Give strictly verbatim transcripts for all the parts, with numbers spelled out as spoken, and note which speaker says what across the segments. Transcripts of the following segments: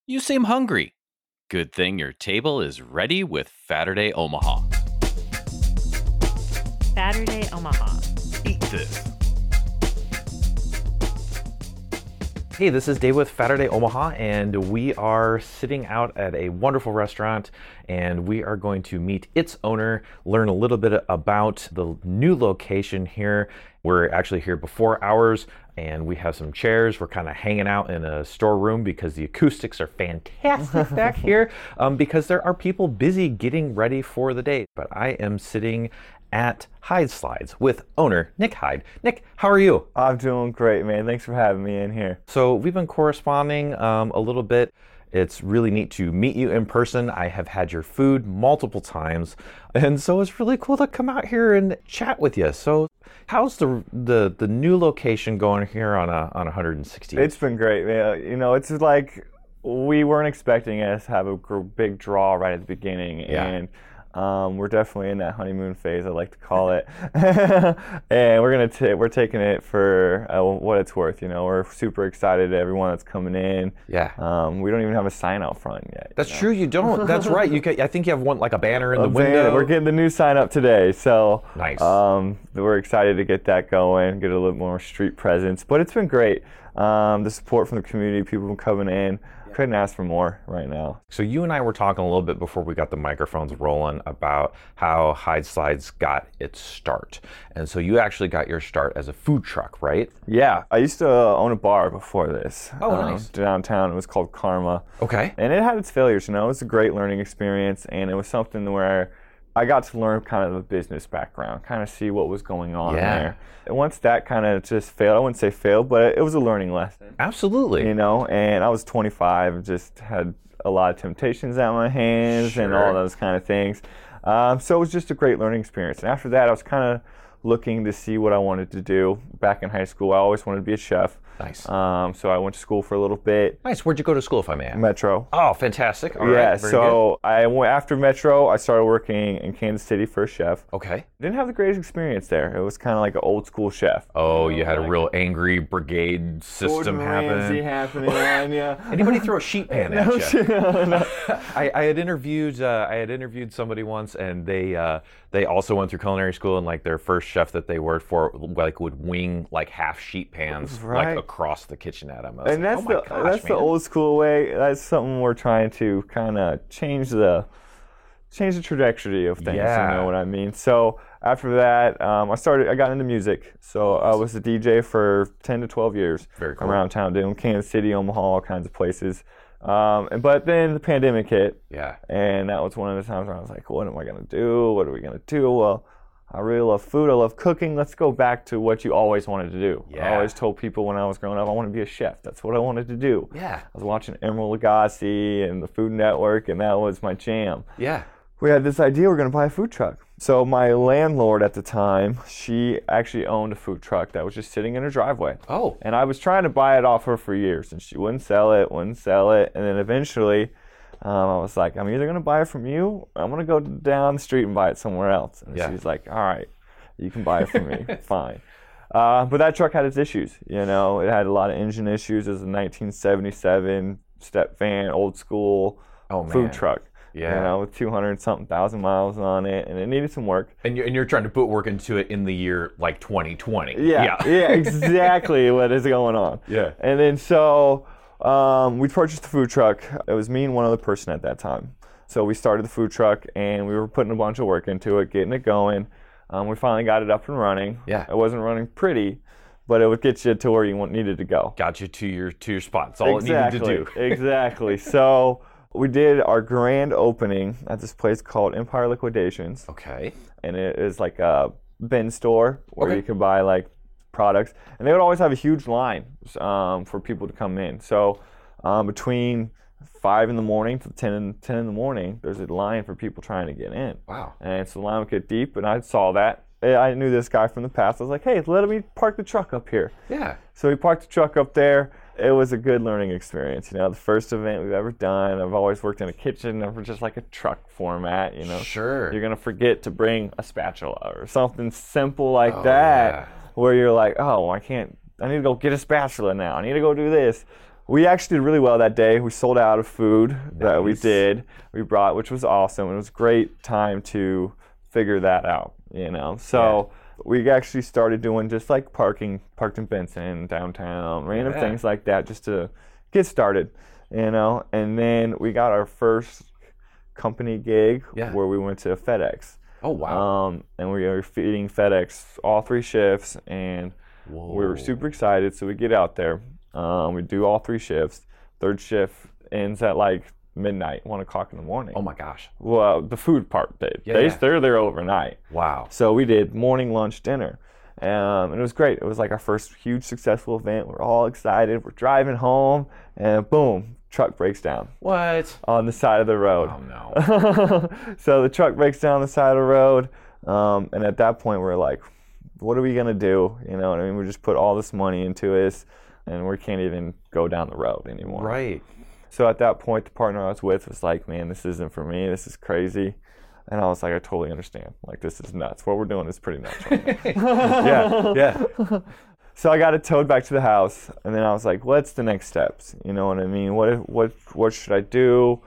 Speaker 1: You seem hungry. Good thing your table is ready with Saturday Omaha.
Speaker 2: Saturday Omaha.
Speaker 1: Eat this.
Speaker 3: Hey, this is Dave with Saturday Omaha, and we are sitting out at a wonderful restaurant, and we are going to meet its owner, learn a little bit about the new location here. We're actually here before hours, and we have some chairs. We're kind of hanging out in a storeroom because the acoustics are fantastic back here, um, because there are people busy getting ready for the day. But I am sitting at Hyde Slides with owner Nick Hyde. Nick, how are you?
Speaker 4: I'm doing great, man. Thanks for having me in here.
Speaker 3: So we've been corresponding um, a little bit. It's really neat to meet you in person. I have had your food multiple times, and so it's really cool to come out here and chat with you. So how's the the, the new location going here on a on one sixty?
Speaker 4: It's been great, man. You know, it's like we weren't expecting us to have a gr- big draw right at the beginning,
Speaker 3: Yeah.
Speaker 4: and Um, we're definitely in that honeymoon phase, I like to call it, and we're gonna t- we're taking it for uh, what it's worth. You know, we're super excited to everyone that's coming in.
Speaker 3: Yeah.
Speaker 4: Um, we don't even have a sign out front yet.
Speaker 3: That's
Speaker 4: you know?
Speaker 3: true, you don't. That's right. You can, I think you have one like a banner in
Speaker 4: A
Speaker 3: the
Speaker 4: van-
Speaker 3: window.
Speaker 4: We're getting the new sign up today, so
Speaker 3: Nice.
Speaker 4: Um, we're excited to get that going, get a little more street presence. But it's been great. Um, the support from the community, people coming in. Couldn't ask for more right now.
Speaker 3: So you and I were talking a little bit before we got the microphones rolling about how Hyde Slides got its start. And so you actually got your start as a food truck, right?
Speaker 4: Yeah, I used to uh, own a bar before this.
Speaker 3: Oh,
Speaker 4: um,
Speaker 3: nice.
Speaker 4: Downtown, it was called Karma.
Speaker 3: Okay.
Speaker 4: And it had its failures, you know. It was a great learning experience, and it was something where I got to learn kind of a business background, kind of see what was going on
Speaker 3: Yeah.
Speaker 4: there. And once that kind of just failed, I wouldn't say failed, but it was a learning lesson.
Speaker 3: Absolutely.
Speaker 4: You know, and I was twenty-five and just had a lot of temptations at my hands and
Speaker 3: Sure.
Speaker 4: all those kind of things. Um, so it was just a great learning experience. And after that, I was kind of looking to see what I wanted to do. Back in high school, I always wanted to be a chef.
Speaker 3: Nice.
Speaker 4: Um, so I went to school for a little bit.
Speaker 3: Nice. Where'd you go to school, if I may ask?
Speaker 4: Metro.
Speaker 3: Oh, fantastic. All right.
Speaker 4: yeah,
Speaker 3: Very
Speaker 4: so I went after Metro. I started working in Kansas City for a chef.
Speaker 3: good. Okay.
Speaker 4: Didn't have the greatest experience there. It was kind of like an old school chef.
Speaker 3: Oh, you had a
Speaker 4: like-
Speaker 3: real angry brigade system
Speaker 4: Gordon Ramsay
Speaker 3: happen.
Speaker 4: happening on you.
Speaker 3: Anybody throw a sheet pan at
Speaker 4: No
Speaker 3: you?
Speaker 4: shit, no.
Speaker 3: I, I had interviewed uh, I had interviewed somebody once, and they uh, they also went through culinary school, and like their first chef that they worked for like would wing like half sheet pans
Speaker 4: Right.
Speaker 3: like across the kitchen at them. I was
Speaker 4: And
Speaker 3: like,
Speaker 4: that's
Speaker 3: oh my
Speaker 4: the
Speaker 3: gosh,
Speaker 4: that's the
Speaker 3: man.
Speaker 4: old school way. That's something we're trying to kind of change the change the trajectory of things.
Speaker 3: Yeah.
Speaker 4: You know what I mean? So after that, um, I started. I got into music. So I was a D J for ten to twelve years.
Speaker 3: Very cool.
Speaker 4: Around town, doing Kansas City, Omaha, all kinds of places. Um, and, but then the pandemic hit,
Speaker 3: Yeah.
Speaker 4: and that was one of the times where I was like, "What am I gonna do? What are we gonna do?" Well, I really love food. I love cooking. Let's go back to what you always wanted to do.
Speaker 3: Yeah.
Speaker 4: I always told people when I was growing up, I want to be a chef. That's what I wanted to do.
Speaker 3: Yeah.
Speaker 4: I was watching Emeril Lagasse and the Food Network, and that was my jam.
Speaker 3: Yeah.
Speaker 4: We had this idea we're going to buy a food truck. So my landlord at the time, she actually owned a food truck that was just sitting in her driveway.
Speaker 3: Oh.
Speaker 4: And I was trying to buy it off her for years, and she wouldn't sell it, wouldn't sell it. And then eventually, um, I was like, I'm either going to buy it from you, or I'm going to go down the street and buy it somewhere else. And
Speaker 3: Yeah.
Speaker 4: she's like, all right, you can buy it from me. Fine. Uh, but that truck had its issues. You know, it had a lot of engine issues. It was a nineteen seventy-seven step van, old school
Speaker 3: Oh, man.
Speaker 4: food truck.
Speaker 3: Yeah.
Speaker 4: You know, with two hundred something thousand miles on it, and it needed some work.
Speaker 3: And you're, and you're trying to put work into it in the year like twenty twenty.
Speaker 4: Yeah, yeah, exactly what is going on.
Speaker 3: Yeah.
Speaker 4: And then so um, we purchased the food truck. It was me and one other person at that time. So we started the food truck, and we were putting a bunch of work into it, getting it going. Um, we finally got it up and running.
Speaker 3: Yeah.
Speaker 4: It wasn't running pretty, but it would get you to where you want, needed to go.
Speaker 3: Got you to your to your spot. That's all
Speaker 4: exactly.
Speaker 3: it needed to do.
Speaker 4: Exactly. So we did our grand opening at this place called Empire Liquidations.
Speaker 3: Okay.
Speaker 4: And it is like a bin store where
Speaker 3: Okay.
Speaker 4: you can buy like products, and they would always have a huge line um, for people to come in. So um, between five in the morning to ten in, ten in the morning, there's a line for people trying to get in.
Speaker 3: Wow.
Speaker 4: And so the line would get deep, and I saw that. I knew this guy from the past. I was like, hey, let me park the truck up here.
Speaker 3: Yeah.
Speaker 4: So we parked the truck up there. It was a good learning experience. You know, the first event we've ever done. I've always worked in a kitchen, never just like a truck format, you know.
Speaker 3: Sure.
Speaker 4: You're going to forget to bring a spatula or something simple like
Speaker 3: Oh,
Speaker 4: that,
Speaker 3: yeah.
Speaker 4: where you're like, oh, I can't, I need to go get a spatula now. I need to go do this. we actually did really well that day. We sold out of food that we
Speaker 3: Nice.
Speaker 4: did. We brought, which was awesome. It was a great time to figure that out, you know. So we actually started doing just like parking, parked in Benson, downtown, random
Speaker 3: Yeah.
Speaker 4: things like that just to get started, you know. And then we got our first company gig
Speaker 3: Yeah.
Speaker 4: where we went to FedEx.
Speaker 3: Oh, wow.
Speaker 4: Um, and we were feeding FedEx all three shifts, and
Speaker 3: Whoa.
Speaker 4: we were super excited. So we get out there, um, we do all three shifts. Third shift ends at like midnight, one o'clock in the morning.
Speaker 3: Oh, my gosh.
Speaker 4: Well, the food part did.
Speaker 3: Yeah,
Speaker 4: they,
Speaker 3: yeah.
Speaker 4: They're there overnight.
Speaker 3: Wow.
Speaker 4: So we did morning, lunch, dinner. Um, and it was great. It was like our first huge successful event. We're all excited. We're driving home, and boom, truck breaks down
Speaker 3: What?
Speaker 4: on the side of the road.
Speaker 3: Oh, no.
Speaker 4: So the truck breaks down the side of the road, um, and at that point we're like, what are we gonna do? You know what I mean? We just put all this money into this, and we can't even go down the road anymore.
Speaker 3: Right.
Speaker 4: So at that point, the partner I was with was like, man, this isn't for me. This is crazy. And I was like, I totally understand. Like, this is nuts. What we're doing is pretty nuts right now.
Speaker 3: Yeah, yeah.
Speaker 4: So I got it towed back to the house, and then I was like, what's the next steps? You know what I mean? What what what should I do?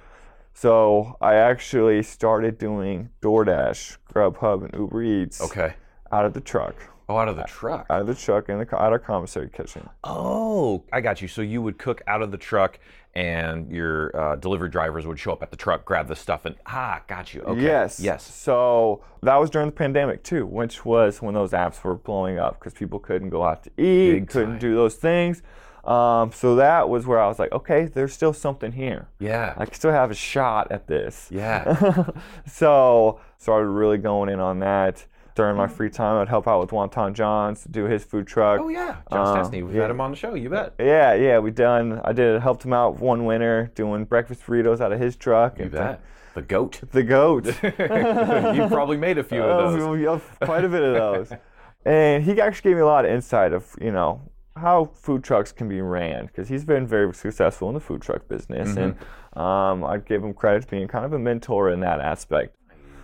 Speaker 4: So I actually started doing DoorDash, Grubhub, and Uber Eats
Speaker 3: Okay.
Speaker 4: out of the truck.
Speaker 3: Oh, out of the truck.
Speaker 4: Out of the truck in the co- out of our commissary kitchen.
Speaker 3: Oh, I got you. So you would cook out of the truck, and your uh, delivery drivers would show up at the truck, grab the stuff, and ah, got you. Okay.
Speaker 4: Yes.
Speaker 3: Yes.
Speaker 4: So that was during the pandemic too, which was when those apps were blowing up because people couldn't go out to eat,
Speaker 3: Big
Speaker 4: couldn't
Speaker 3: time.
Speaker 4: do those things. Um, so that was where I was like, okay, there's still something here.
Speaker 3: Yeah.
Speaker 4: I can still have a shot at this.
Speaker 3: Yeah.
Speaker 4: So started really going in on that. During my free time, I'd help out with Wonton John's to do his food truck.
Speaker 3: Oh yeah. John
Speaker 4: Uh,
Speaker 3: Stastny. We've
Speaker 4: yeah.
Speaker 3: had him on the show. You bet.
Speaker 4: Yeah, yeah, we done. I did helped him out one winter doing breakfast burritos out of his truck.
Speaker 3: You
Speaker 4: and
Speaker 3: bet. The goat.
Speaker 4: The goat.
Speaker 3: You probably made a few of
Speaker 4: Oh,
Speaker 3: those.
Speaker 4: we have quite a bit of those. And he actually gave me a lot of insight of, you know, how food trucks can be ran, because he's been very successful in the food truck business.
Speaker 3: Mm-hmm.
Speaker 4: And um, I'd give him credit for being kind of a mentor in that aspect.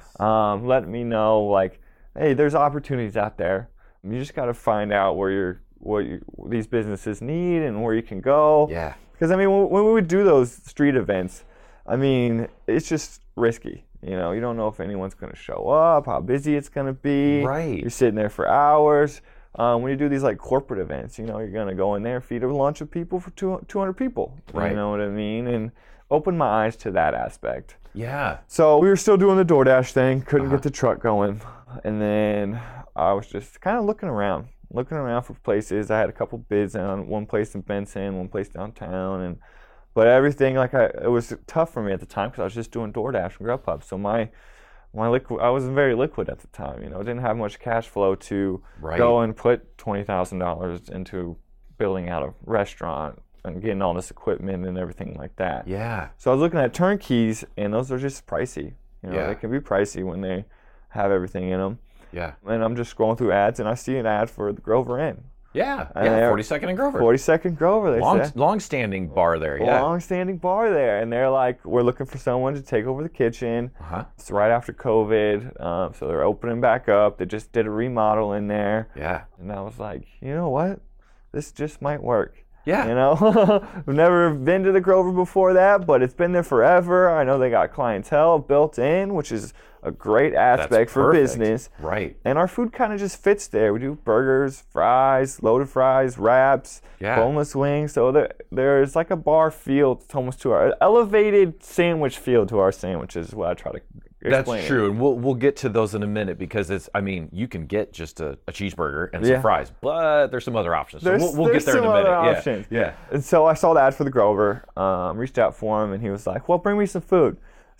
Speaker 4: Um, letting me know, like, hey, there's opportunities out there. You just got to find out where you're, what you, these businesses need and where you can go.
Speaker 3: Yeah.
Speaker 4: Because, I mean, when, when we would do those street events, I mean, it's just risky. You know, you don't know if anyone's going to show up, how busy it's going to be.
Speaker 3: Right.
Speaker 4: You're sitting there for hours. Um, when you do these like corporate events, you know, you're going to go in there, feed a lunch of people for two, two hundred people.
Speaker 3: Right.
Speaker 4: You know what I mean? And open my eyes to that aspect.
Speaker 3: Yeah.
Speaker 4: So we were still doing the DoorDash thing, couldn't
Speaker 3: Uh-huh.
Speaker 4: get the truck going. And then I was just kind of looking around, looking around for places. I had a couple bids on one place in Benson, one place downtown, and but everything, like I, it was tough for me at the time because I was just doing DoorDash and Grubhub. So my my liquid, I wasn't very liquid at the time. You know, I didn't have much cash flow to
Speaker 3: Right.
Speaker 4: go and put twenty thousand dollars into building out a restaurant and getting all this equipment and everything like that.
Speaker 3: Yeah.
Speaker 4: So I was looking at turnkeys, and those are just pricey. You know,
Speaker 3: Yeah.
Speaker 4: they can be pricey when they have everything in them.
Speaker 3: Yeah.
Speaker 4: And I'm just scrolling through ads, and I see an ad for the Grover Inn.
Speaker 3: Yeah.
Speaker 4: And
Speaker 3: Yeah.
Speaker 4: they're-
Speaker 3: forty-second and Grover.
Speaker 4: forty-second Grover, they
Speaker 3: Long,
Speaker 4: say.
Speaker 3: long-standing bar there. Yeah.
Speaker 4: Long-standing bar there. And they're like, we're looking for someone to take over the kitchen.
Speaker 3: Uh-huh.
Speaker 4: It's right after COVID, um, so they're opening back up. They just did a remodel in there.
Speaker 3: Yeah.
Speaker 4: And I was like, you know what? This just might work.
Speaker 3: Yeah.
Speaker 4: You know, I've never been to the Grover before that, but it's been there forever. I know they got clientele built in, which is a great aspect
Speaker 3: That's
Speaker 4: for
Speaker 3: perfect.
Speaker 4: business.
Speaker 3: Right.
Speaker 4: And our food kind of just fits there. We do burgers, fries, loaded fries, wraps,
Speaker 3: Yeah.
Speaker 4: boneless wings. So there, there's like a bar feel to almost to our elevated sandwich feel to our sandwiches is what I try to explain.
Speaker 3: That's
Speaker 4: it.
Speaker 3: true, and we'll we'll get to those in a minute because it's. I mean, you can get just a, a cheeseburger and some
Speaker 4: Yeah.
Speaker 3: fries, but there's some other options. So
Speaker 4: There's,
Speaker 3: we'll, we'll
Speaker 4: there's
Speaker 3: get there in
Speaker 4: some
Speaker 3: a minute.
Speaker 4: other
Speaker 3: Yeah.
Speaker 4: options.
Speaker 3: Yeah.
Speaker 4: And so I saw the ad for the Grover, um, reached out for him, and he was like, well, bring me some food.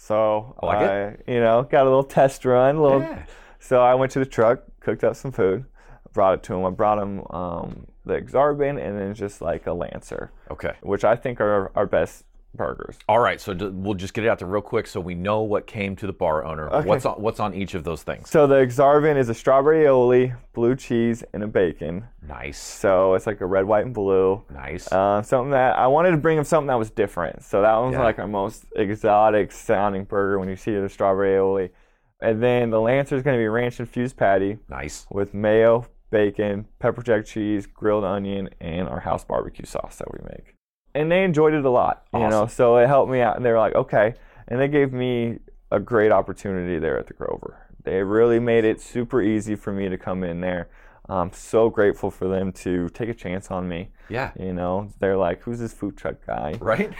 Speaker 4: So
Speaker 3: I like
Speaker 4: I, you know, got a little test run. A little,
Speaker 3: Yeah.
Speaker 4: So I went to the truck, cooked up some food, brought it to him. I brought him um, the Exarban and then just like a Lancer,
Speaker 3: Okay.
Speaker 4: which I think are our best burgers.
Speaker 3: All right. So d- we'll just get it out there real quick so we know what came to the bar owner.
Speaker 4: Okay.
Speaker 3: What's on What's on each of those things?
Speaker 4: So the Exarban is a strawberry aioli, blue cheese, and a bacon.
Speaker 3: Nice.
Speaker 4: So it's like a red, white, and blue.
Speaker 3: Nice.
Speaker 4: Uh, something that I wanted to bring him something that was different. So that one's
Speaker 3: Yeah.
Speaker 4: like our most exotic sounding burger when you see the strawberry aioli. And then the Lancer is going to be ranch infused patty
Speaker 3: nice.
Speaker 4: with mayo, bacon, pepper jack cheese, grilled onion, and our house barbecue sauce that we make. and they enjoyed it a lot, you
Speaker 3: Awesome.
Speaker 4: know, so it helped me out, and they were like, okay, and they gave me a great opportunity there at the Grover. They really made it super easy for me to come in there. I'm so grateful for them to take a chance on me.
Speaker 3: Yeah.
Speaker 4: You know, they're like, who's this food truck guy?
Speaker 3: Right?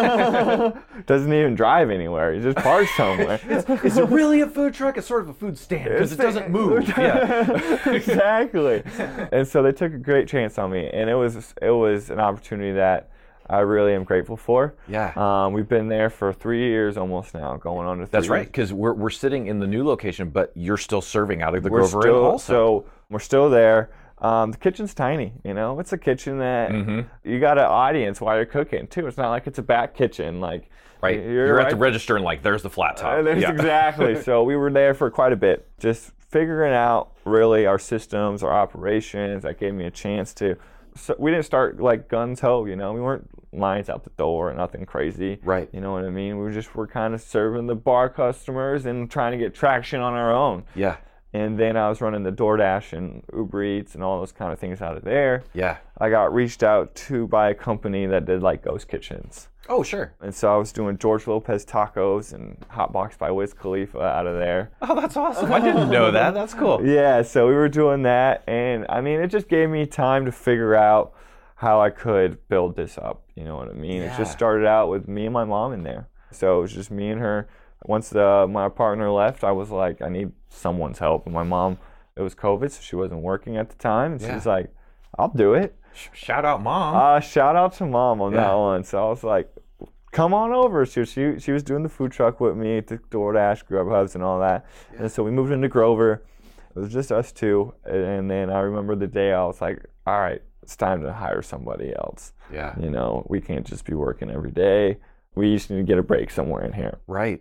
Speaker 4: Doesn't even drive anywhere. He just parks somewhere.
Speaker 3: Is it really a food truck? It's sort of a food stand because it doesn't move. Yeah.
Speaker 4: Exactly. And so they took a great chance on me, and it was it was an opportunity that I really am grateful for.
Speaker 3: Yeah.
Speaker 4: Um, we've been there for three years almost now, going on to three
Speaker 3: That's right,
Speaker 4: years.
Speaker 3: because we're we're sitting in the new location, but you're still serving out of the
Speaker 4: We're
Speaker 3: Grover Inn
Speaker 4: still,
Speaker 3: also.
Speaker 4: so we're still there. Um, the kitchen's tiny, you know. It's a kitchen that
Speaker 3: Mm-hmm.
Speaker 4: you got an audience while you're cooking too. It's not like it's a back kitchen, like
Speaker 3: Right.
Speaker 4: You're,
Speaker 3: You're
Speaker 4: right
Speaker 3: at the register and like, there's the flat top.
Speaker 4: Uh, there's
Speaker 3: Yeah.
Speaker 4: Exactly. So we were there for quite a bit, just figuring out really our systems, our operations. That gave me a chance to. So we didn't start like guns ho, you know. We weren't lines out the door, nothing crazy.
Speaker 3: Right.
Speaker 4: You know what I mean? We just were kind of serving the bar customers and trying to get traction on our own.
Speaker 3: Yeah.
Speaker 4: And then I was running the DoorDash and Uber Eats and all those kind of things out of there.
Speaker 3: Yeah.
Speaker 4: I got reached out to by a company that did like ghost kitchens.
Speaker 3: Oh, sure.
Speaker 4: And so I was doing George Lopez tacos and Hot Box by Wiz Khalifa out of there.
Speaker 3: Oh, that's awesome. I didn't know that. That's cool.
Speaker 4: Yeah, so we were doing that. And I mean, it just gave me time to figure out how I could build this up. You know what I mean? It
Speaker 3: Yeah.
Speaker 4: just started out with me and my mom in there. So it was just me and her. Once the, my partner left, I was like, I need someone's help. And my mom, it was COVID, so she wasn't working at the time. And
Speaker 3: Yeah.
Speaker 4: she's like, I'll do it.
Speaker 3: Sh- Shout out, Mom.
Speaker 4: Uh, shout out to Mom on
Speaker 3: Yeah.
Speaker 4: that one. So I was like, come on over. She, she, she was doing the food truck with me, the DoorDash, Grubhubs, and all that.
Speaker 3: Yeah.
Speaker 4: And so we moved into Grover. It was just us two. And then I remember the day I was like, all right, it's time to hire somebody else.
Speaker 3: Yeah.
Speaker 4: You know, we can't just be working every day. We just need to get a break somewhere in here.
Speaker 3: Right.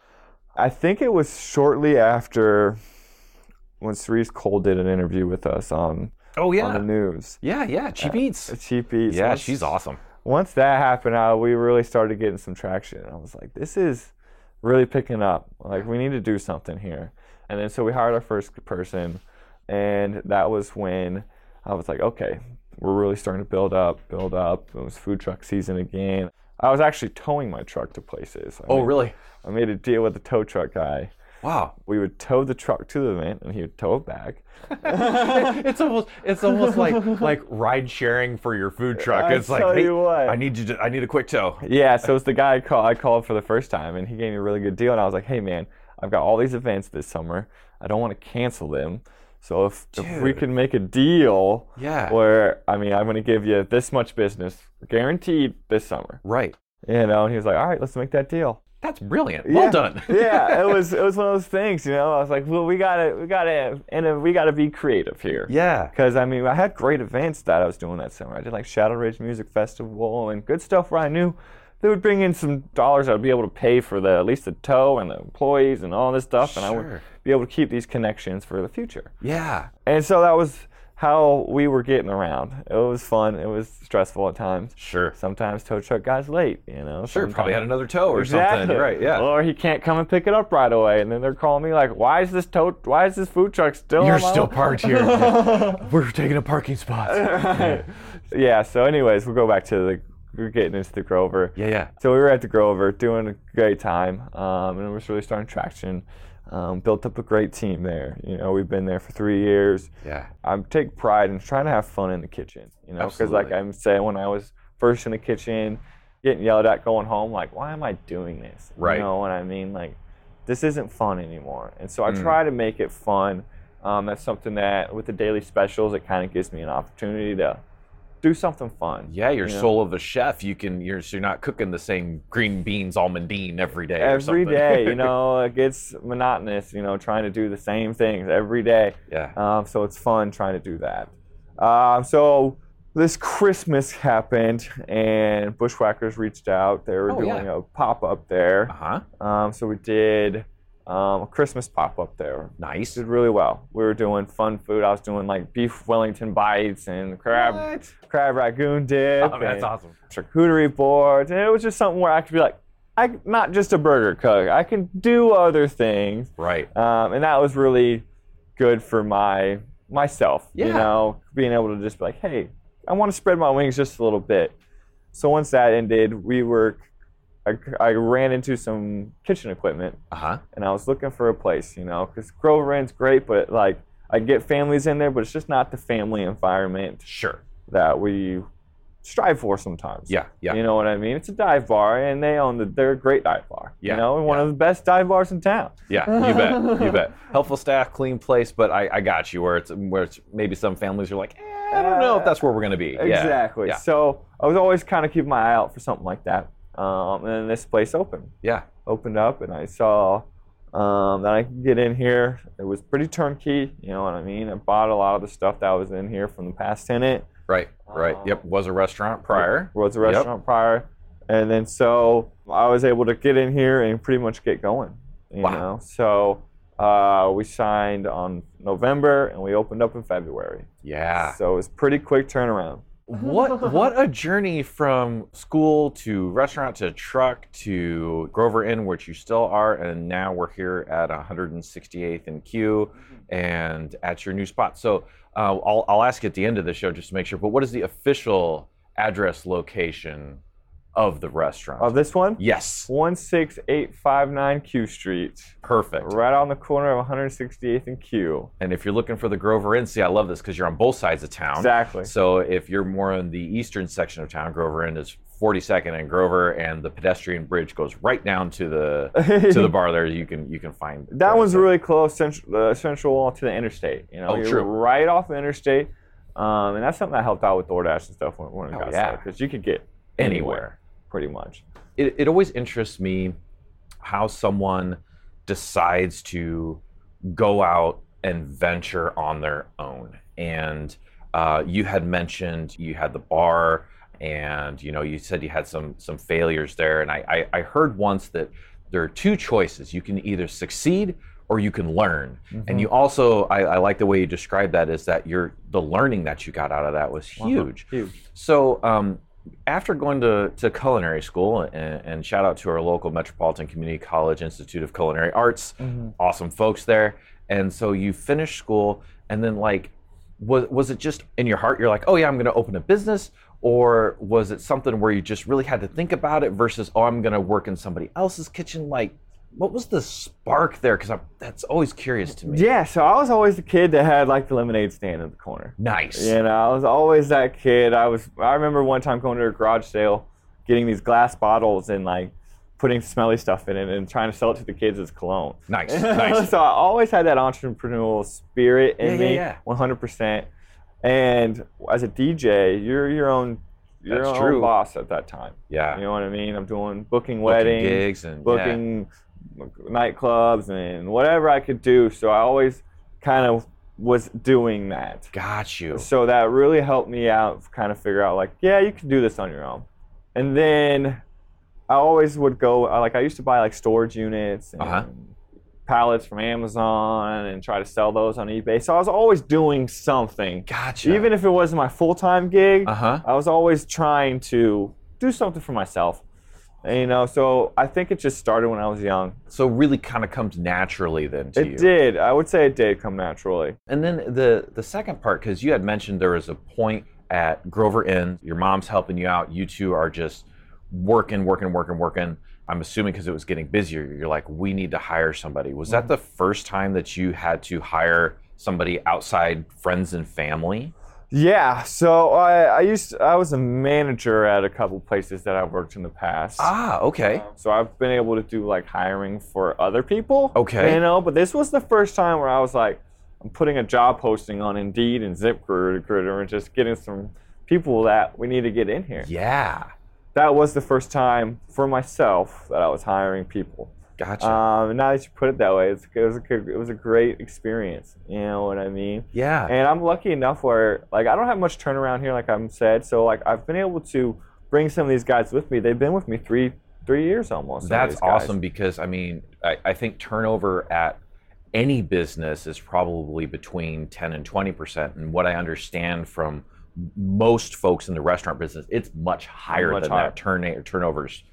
Speaker 4: I think it was shortly after when Cerise Cole did an interview with us on,
Speaker 3: Oh, yeah.
Speaker 4: on the news.
Speaker 3: Yeah, yeah. Cheap Eats.
Speaker 4: Cheap Eats.
Speaker 3: Yeah,
Speaker 4: Once-
Speaker 3: she's awesome.
Speaker 4: Once that happened, uh, we really started getting some traction. I was like, this is really picking up. Like, we need to do something here. And then so we hired our first person, and that was when I was like, okay, we're really starting to build up, build up. It was food truck season again. I was actually towing my truck to places. I
Speaker 3: Oh,
Speaker 4: made-
Speaker 3: really?
Speaker 4: I made a deal with the tow truck guy.
Speaker 3: Wow.
Speaker 4: We would tow the truck to the event, and he would tow it back.
Speaker 3: it's almost it's almost like like ride sharing for your food truck.
Speaker 4: I
Speaker 3: It's like,
Speaker 4: tell
Speaker 3: hey,
Speaker 4: you what.
Speaker 3: I need you to I need a quick tow.
Speaker 4: Yeah, so it's the guy I, call, I called for the first time, and he gave me a really good deal. And I was like, hey, man, I've got all these events this summer. I don't want to cancel them. So if, if we
Speaker 3: Dude.
Speaker 4: can make a deal
Speaker 3: Yeah.
Speaker 4: where, I mean, I'm going to give you this much business guaranteed this summer.
Speaker 3: Right.
Speaker 4: You know, and he was like, all right, let's make that deal.
Speaker 3: That's brilliant. Well
Speaker 4: Yeah.
Speaker 3: done.
Speaker 4: Yeah, it was it was one of those things, you know. I was like, well, we gotta we gotta and we gotta be creative here.
Speaker 3: Yeah.
Speaker 4: Because I mean, I had great events that I was doing that summer. I did like Shadow Ridge Music Festival and good stuff where I knew they would bring in some dollars. I'd be able to pay for the at least the tow and the employees and all this stuff, and I would
Speaker 3: Sure.
Speaker 4: be able to keep these connections for the future.
Speaker 3: Yeah.
Speaker 4: And so that was how we were getting around. It was fun. It was stressful at times.
Speaker 3: Sure.
Speaker 4: Sometimes tow truck guy's late, you know.
Speaker 3: Sure.
Speaker 4: Sometimes-
Speaker 3: Probably had another tow or
Speaker 4: Exactly.
Speaker 3: something. Right. Yeah.
Speaker 4: Or he can't come and pick it up right away, and then they're calling me like, "Why is this tow? Why is this food truck still?
Speaker 3: You're
Speaker 4: on my
Speaker 3: still
Speaker 4: own?"
Speaker 3: parked here. We're taking a parking spot.
Speaker 4: Right. Yeah. So, anyways, we'll go back to the we're getting into the Grover.
Speaker 3: Yeah. Yeah.
Speaker 4: So we were at the Grover doing a great time, um, and it was really starting traction. Um, built up a great team there. You know, we've been there for three years.
Speaker 3: Yeah.
Speaker 4: I take pride in trying to have fun in the kitchen. You know, because like
Speaker 3: Absolutely.
Speaker 4: I'm saying, when I was first in the kitchen, getting yelled at going home, like, why am I doing this?
Speaker 3: Right.
Speaker 4: You know what I mean? Like, this isn't fun anymore. And so I
Speaker 3: Mm.
Speaker 4: try to make it fun. Um, that's something that with the daily specials, it kind of gives me an opportunity to do something fun.
Speaker 3: Yeah, you're
Speaker 4: you know?
Speaker 3: soul of a chef. You can you're so you're not cooking the same green beans almondine every day. or
Speaker 4: Every
Speaker 3: something.
Speaker 4: day, you know, it gets monotonous, you know, trying to do the same things every day.
Speaker 3: Yeah.
Speaker 4: Um, so it's fun trying to do that. Um, so this Christmas happened, and Bushwhackers reached out. They were
Speaker 3: Oh,
Speaker 4: doing
Speaker 3: yeah.
Speaker 4: a pop-up there.
Speaker 3: Uh huh.
Speaker 4: Um, so we did um, a Christmas pop-up there.
Speaker 3: Nice.
Speaker 4: Did really well. We were doing fun food. I was doing like beef Wellington bites and crab
Speaker 3: What?
Speaker 4: crab ragoon dip.
Speaker 3: Oh, that's
Speaker 4: and
Speaker 3: awesome.
Speaker 4: charcuterie boards, and it was just something where I could be like, I not just a burger cook. I can do other things,
Speaker 3: Right.
Speaker 4: um, and that was really good for my myself.
Speaker 3: Yeah.
Speaker 4: You know, being able to just be like, hey, I want to spread my wings just a little bit. So once that ended, we were, I, I ran into some kitchen equipment,
Speaker 3: Uh-huh.
Speaker 4: and I was looking for a place, you know, because Grover Inn's great, but like I get families in there, but it's just not the family environment
Speaker 3: Sure.
Speaker 4: that we strive for sometimes.
Speaker 3: Yeah, yeah.
Speaker 4: You know what I mean? It's a dive bar, and they own the. They're a great dive bar.
Speaker 3: Yeah,
Speaker 4: You know, and one
Speaker 3: yeah.
Speaker 4: of the best dive bars in town.
Speaker 3: Yeah, you bet, you bet. Helpful staff, clean place, but I, I got you. Where it's where it's maybe some families are like, eh, I don't know if that's where we're gonna be. Yeah,
Speaker 4: Exactly.
Speaker 3: Yeah.
Speaker 4: So I was always kind of keeping my eye out for something like that. Um, and then this place opened.
Speaker 3: Yeah.
Speaker 4: Opened up, and I saw um, that I could get in here. It was pretty turnkey. You know what I mean? I bought a lot of the stuff that was in here from the past tenant.
Speaker 3: Right. Right.
Speaker 4: Um,
Speaker 3: Yep. Was a restaurant prior.
Speaker 4: Was a
Speaker 3: Yep.
Speaker 4: restaurant prior. And then so I was able to get in here and pretty much get going. You
Speaker 3: Wow.
Speaker 4: know? So uh, we signed on November and we opened up in February.
Speaker 3: Yeah.
Speaker 4: So it was pretty quick turnaround.
Speaker 3: What what a journey from school to restaurant to truck to Grover Inn, which you still are, and now we're here at one hundred sixty-eighth and Q, and at your new spot. So uh, I'll I'll ask you at the end of the show just to make sure. But what is the official address location of the restaurant?
Speaker 4: Of this one?
Speaker 3: Yes.
Speaker 4: one six eight five nine Q Street.
Speaker 3: Perfect.
Speaker 4: Right on the corner of one hundred sixty-eighth and Q.
Speaker 3: And if you're looking for the Grover Inn, see, I love this because you're on both sides of town.
Speaker 4: Exactly.
Speaker 3: So if you're more in the eastern section of town, Grover Inn is forty-second and Grover, and the pedestrian bridge goes right down to the to the bar there. You can you can find
Speaker 4: That one's really close, central, uh, central to the interstate. You know,
Speaker 3: Oh,
Speaker 4: you're
Speaker 3: true.
Speaker 4: right off the interstate, um, and that's something that helped out with DoorDash and stuff when, when it
Speaker 3: Oh,
Speaker 4: got
Speaker 3: yeah.
Speaker 4: started, because you could get
Speaker 3: anywhere.
Speaker 4: pretty much.
Speaker 3: It it always interests me how someone decides to go out and venture on their own. And uh, you had mentioned you had the bar, and you know you said you had some some failures there. And I, I, I heard once that there are two choices: you can either succeed or you can learn. And you also, I, I like the way you described that, is that you're the learning that you got out of that was huge.
Speaker 4: Huge.
Speaker 3: So um, after going to, to culinary school, and, and shout out to our local Metropolitan Community College Institute of Culinary Arts, awesome folks there. And so you finished school, and then like, was was it just in your heart, you're like, oh yeah, I'm gonna open a business? Or was it something where you just really had to think about it versus, oh, I'm gonna work in somebody else's kitchen? Like, what was the spark there? Because that's always curious to me.
Speaker 4: Yeah, so I was always the kid that had like the lemonade stand in the corner.
Speaker 3: Nice.
Speaker 4: You know, I was always that kid. I was. I remember one time going to a garage sale, getting these glass bottles and like putting smelly stuff in it and trying to sell it to the kids as cologne.
Speaker 3: Nice, nice.
Speaker 4: So I always had that entrepreneurial spirit in
Speaker 3: Yeah, yeah,
Speaker 4: me,
Speaker 3: yeah.
Speaker 4: one hundred percent. And as a D J, you're your own, your
Speaker 3: That's
Speaker 4: own
Speaker 3: true.
Speaker 4: boss at that time.
Speaker 3: Yeah.
Speaker 4: You know what I mean? I'm doing booking
Speaker 3: Booking
Speaker 4: weddings,
Speaker 3: gigs and yeah.
Speaker 4: booking nightclubs and whatever I could do. So I always kind of was doing that.
Speaker 3: Got you.
Speaker 4: So that really helped me out, kind of figure out like, yeah, you can do this on your own. And then I always would go, like I used to buy like storage units and
Speaker 3: Uh-huh.
Speaker 4: pallets from Amazon and try to sell those on eBay. So I was always doing something.
Speaker 3: Gotcha.
Speaker 4: Even if it wasn't my full-time gig,
Speaker 3: Uh-huh.
Speaker 4: I was always trying to do something for myself. And, you know, so I think it just started when I was young.
Speaker 3: So really kind of comes naturally then to
Speaker 4: It
Speaker 3: you.
Speaker 4: did. I would say it did come naturally.
Speaker 3: And then the the second part, because you had mentioned there was a point at Grover Inn, your mom's helping you out, you two are just working, working, working, working. I'm assuming because it was getting busier, you're like, we need to hire somebody. Was that the first time that you had to hire somebody outside friends and family?
Speaker 4: Yeah, so I, I used I was a manager at a couple places that I've worked in the past.
Speaker 3: Ah, okay.
Speaker 4: So I've been able to do like hiring for other people.
Speaker 3: Okay.
Speaker 4: You know, but this was the first time where I was like, I'm putting a job posting on Indeed and ZipRecruiter and just getting some people that we need to get in here.
Speaker 3: Yeah.
Speaker 4: That was the first time for myself that I was hiring people.
Speaker 3: Gotcha.
Speaker 4: Um, and now that you put it that way, it's, it was a good- it was a great experience. You know what I mean?
Speaker 3: yeah.
Speaker 4: And I'm lucky enough where, like, I don't have much turnaround here, like I'm said. So, like, I've been able to bring some of these guys with me. They've been with me three three years almost. some of
Speaker 3: That's
Speaker 4: these guys.
Speaker 3: awesome because, I mean, I, I think turnover at any business is probably between ten and twenty percent. And what I understand from most folks in the restaurant business, it's much higher
Speaker 4: Much
Speaker 3: than
Speaker 4: higher.
Speaker 3: that. Turn, turnovers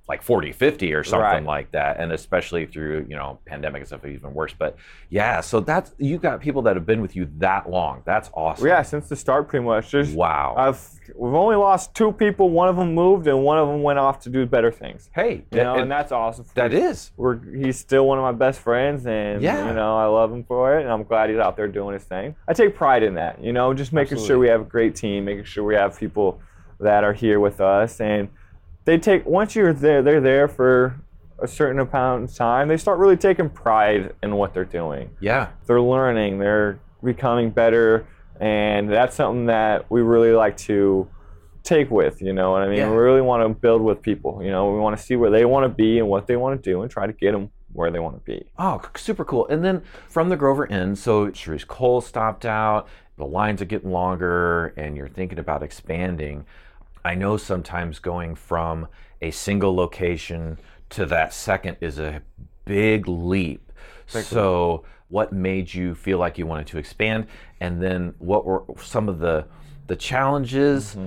Speaker 3: like forty, fifty or something
Speaker 4: Right.
Speaker 3: like that. And especially through, you know, pandemic and stuff, even worse. But yeah, so that's, you got people that have been with you that long. That's awesome.
Speaker 4: Yeah, since the start, pretty much. Just
Speaker 3: Wow.
Speaker 4: I've we've only lost two people. One of them moved, and one of them went off to do better things.
Speaker 3: Hey,
Speaker 4: You know,
Speaker 3: and
Speaker 4: and that's awesome.
Speaker 3: that is.
Speaker 4: We're he's still one of my best friends, and
Speaker 3: Yeah.
Speaker 4: you know I love him for it, and I'm glad he's out there doing his thing. I take pride in that. You know, just making
Speaker 3: Absolutely.
Speaker 4: sure we have a great team, making sure we have people that are here with us, and they take once you're there, they're there for a certain amount of time. They start really taking pride in what they're doing.
Speaker 3: Yeah.
Speaker 4: They're learning, they're becoming better, and that's something that we really like to take with, you know what I mean?
Speaker 3: Yeah.
Speaker 4: We really want to build with people, you know, we want to see where they want to be and what they want to do and try to get them where they want to be.
Speaker 3: Oh, c- super cool. And then from the Grover Inn, so Sharice Cole stopped out, the lines are getting longer, and you're thinking about expanding. I know sometimes going from a single location to that second is a big leap. So what made you feel like you wanted to expand? And then what were some of the the challenges?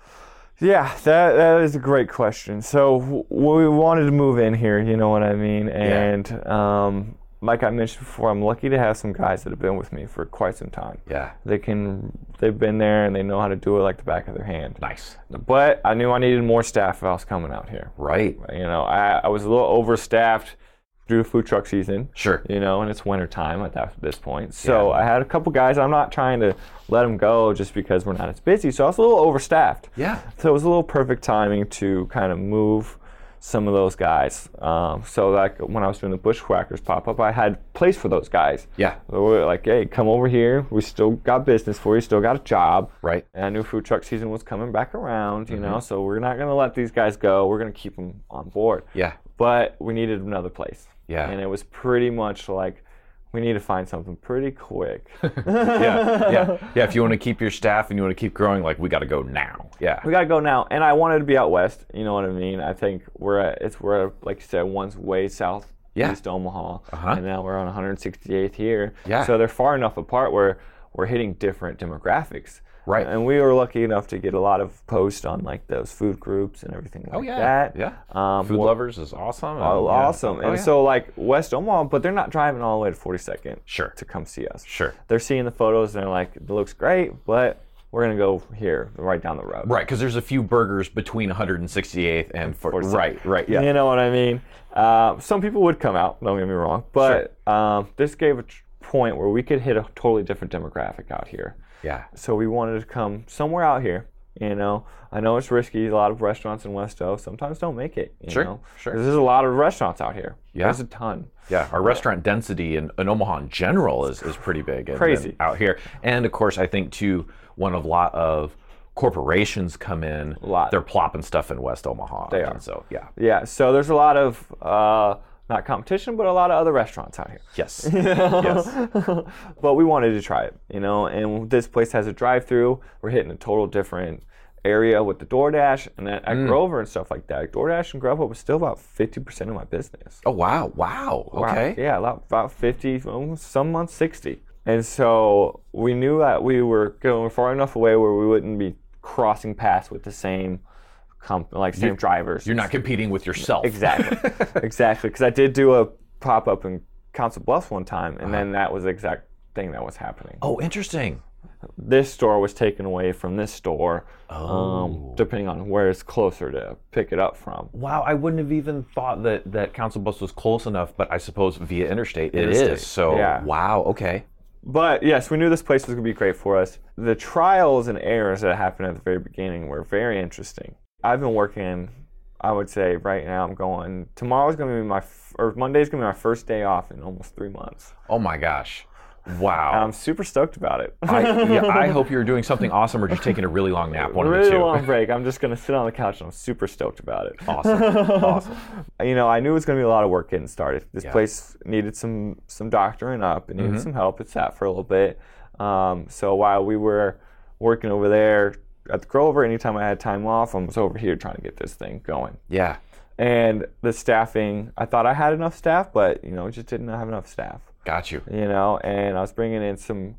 Speaker 4: Yeah, that that is a great question. So w- we wanted to move in here, you know what I mean? And um, like I mentioned before, I'm lucky to have some guys that have been with me for quite some time.
Speaker 3: Yeah.
Speaker 4: They can, they've been there and they know how to do it like the back of their hand.
Speaker 3: Nice.
Speaker 4: But I knew I needed more staff if I was coming out here.
Speaker 3: Right.
Speaker 4: You know, I, I was a little overstaffed through food truck season.
Speaker 3: Sure.
Speaker 4: You know, and it's winter time at that, this point. So
Speaker 3: Yeah.
Speaker 4: I had a couple guys. I'm not trying to let them go just because we're not as busy. So I was a little overstaffed.
Speaker 3: Yeah.
Speaker 4: So it was a little perfect timing to kind of move some of those guys. Um, so like when I was doing the Bushwhackers pop-up, I had place for those guys.
Speaker 3: Yeah.
Speaker 4: So we were like, hey, come over here. We still got business for you. Still got a job.
Speaker 3: Right.
Speaker 4: And I knew food truck season was coming back around, you
Speaker 3: Mm-hmm.
Speaker 4: know, so we're not going to let these guys go. We're going to keep them on board.
Speaker 3: Yeah.
Speaker 4: But we needed another place.
Speaker 3: Yeah.
Speaker 4: And it was pretty much like, we need to find something pretty quick.
Speaker 3: yeah, yeah, yeah. If you want to keep your staff and you want to keep growing, like we got to go now. Yeah,
Speaker 4: We gotta go now, and I wanted to be out west. You know what I mean? I think we're at, it's we're at, like you said, one's way south
Speaker 3: Yeah.
Speaker 4: east Omaha,
Speaker 3: Uh-huh.
Speaker 4: and now we're on one hundred sixty-eighth here.
Speaker 3: Yeah.
Speaker 4: So they're far enough apart where we're hitting different demographics.
Speaker 3: Right.
Speaker 4: And we were lucky enough to get a lot of posts on like those food groups and everything like
Speaker 3: oh yeah,
Speaker 4: that.
Speaker 3: yeah.
Speaker 4: Um,
Speaker 3: Food
Speaker 4: well-
Speaker 3: lovers is awesome. and-
Speaker 4: Oh,
Speaker 3: yeah.
Speaker 4: awesome.
Speaker 3: Oh,
Speaker 4: And
Speaker 3: yeah.
Speaker 4: so like West Omaha, but they're not driving all the way to forty-second
Speaker 3: Sure.
Speaker 4: to come see us.
Speaker 3: Sure.
Speaker 4: They're seeing the photos and they're like, it looks great, but we're gonna go here, right down the road.
Speaker 3: Right, because there's a few burgers between one hundred sixty-eighth and for,
Speaker 4: forty-second.
Speaker 3: right, right, yeah.
Speaker 4: You know what I mean? Uh, some people would come out, don't get me wrong, but um, this gave a tr- point where we could hit a totally different demographic out here.
Speaker 3: Yeah.
Speaker 4: So we wanted to come somewhere out here. You know, I know it's risky. A lot of restaurants in Westo sometimes don't make it. You
Speaker 3: Sure,
Speaker 4: know?
Speaker 3: sure.
Speaker 4: 'Cause there's a lot of restaurants out here.
Speaker 3: Yeah.
Speaker 4: There's a ton.
Speaker 3: Yeah, our restaurant density in, in Omaha in general is, is pretty big. and-
Speaker 4: Crazy.
Speaker 3: and out here. And of course, I think too, one of a lot of corporations come in,
Speaker 4: A lot.
Speaker 3: they're plopping stuff in West Omaha.
Speaker 4: They
Speaker 3: and
Speaker 4: are.
Speaker 3: So, yeah.
Speaker 4: Yeah. So there's a lot of uh, not competition, but a lot of other restaurants out here.
Speaker 3: Yes. yes.
Speaker 4: But we wanted to try it, you know, and this place has a drive-through. We're hitting a total different area with the DoorDash, and at,
Speaker 3: Mm.
Speaker 4: at Grover and stuff like that. DoorDash and Grubhub was still about fifty percent of my business.
Speaker 3: Oh, wow. Wow. Okay.
Speaker 4: Yeah, about, about fifty, um, some months sixty. And so we knew that we were going far enough away where we wouldn't be crossing paths with the same, comp- like same drivers.
Speaker 3: You're not competing with yourself.
Speaker 4: Exactly, exactly. Because I did do a pop up in Council Bluffs one time, and
Speaker 3: Uh-huh.
Speaker 4: then that was the exact thing that was happening.
Speaker 3: Oh, interesting.
Speaker 4: This store was taken away from this store,
Speaker 3: Oh.
Speaker 4: um, depending on where it's closer to pick it up from.
Speaker 3: Wow, I wouldn't have even thought that, that Council Bluffs was close enough, but I suppose via interstate it
Speaker 4: Interstate,
Speaker 3: is. So,
Speaker 4: yeah.
Speaker 3: wow, okay.
Speaker 4: But yes, we knew this place was going to be great for us. The trials and errors that happened at the very beginning were very interesting. I've been working, I would say right now I'm going, tomorrow's going to be my, f- or Monday's going to be my first day off in almost three months.
Speaker 3: Oh my gosh.
Speaker 4: And
Speaker 3: Wow.
Speaker 4: I'm super stoked about it.
Speaker 3: I, yeah, I hope you're doing something awesome or just taking a really long nap, one of
Speaker 4: really
Speaker 3: the two.
Speaker 4: long break. I'm just going to sit on the couch and I'm super stoked about it.
Speaker 3: Awesome. Awesome.
Speaker 4: You know, I knew it was going to be a lot of work getting started. This
Speaker 3: Yeah.
Speaker 4: place needed some some doctoring up. It needed
Speaker 3: Mhm.
Speaker 4: some help. It sat for a little bit. Um, so while we were working over there at the Grover, anytime I had time off, I was over here trying to get this thing going.
Speaker 3: Yeah.
Speaker 4: And the staffing, I thought I had enough staff, but, you know, just didn't have enough staff.
Speaker 3: Got you.
Speaker 4: You know, and I was bringing in some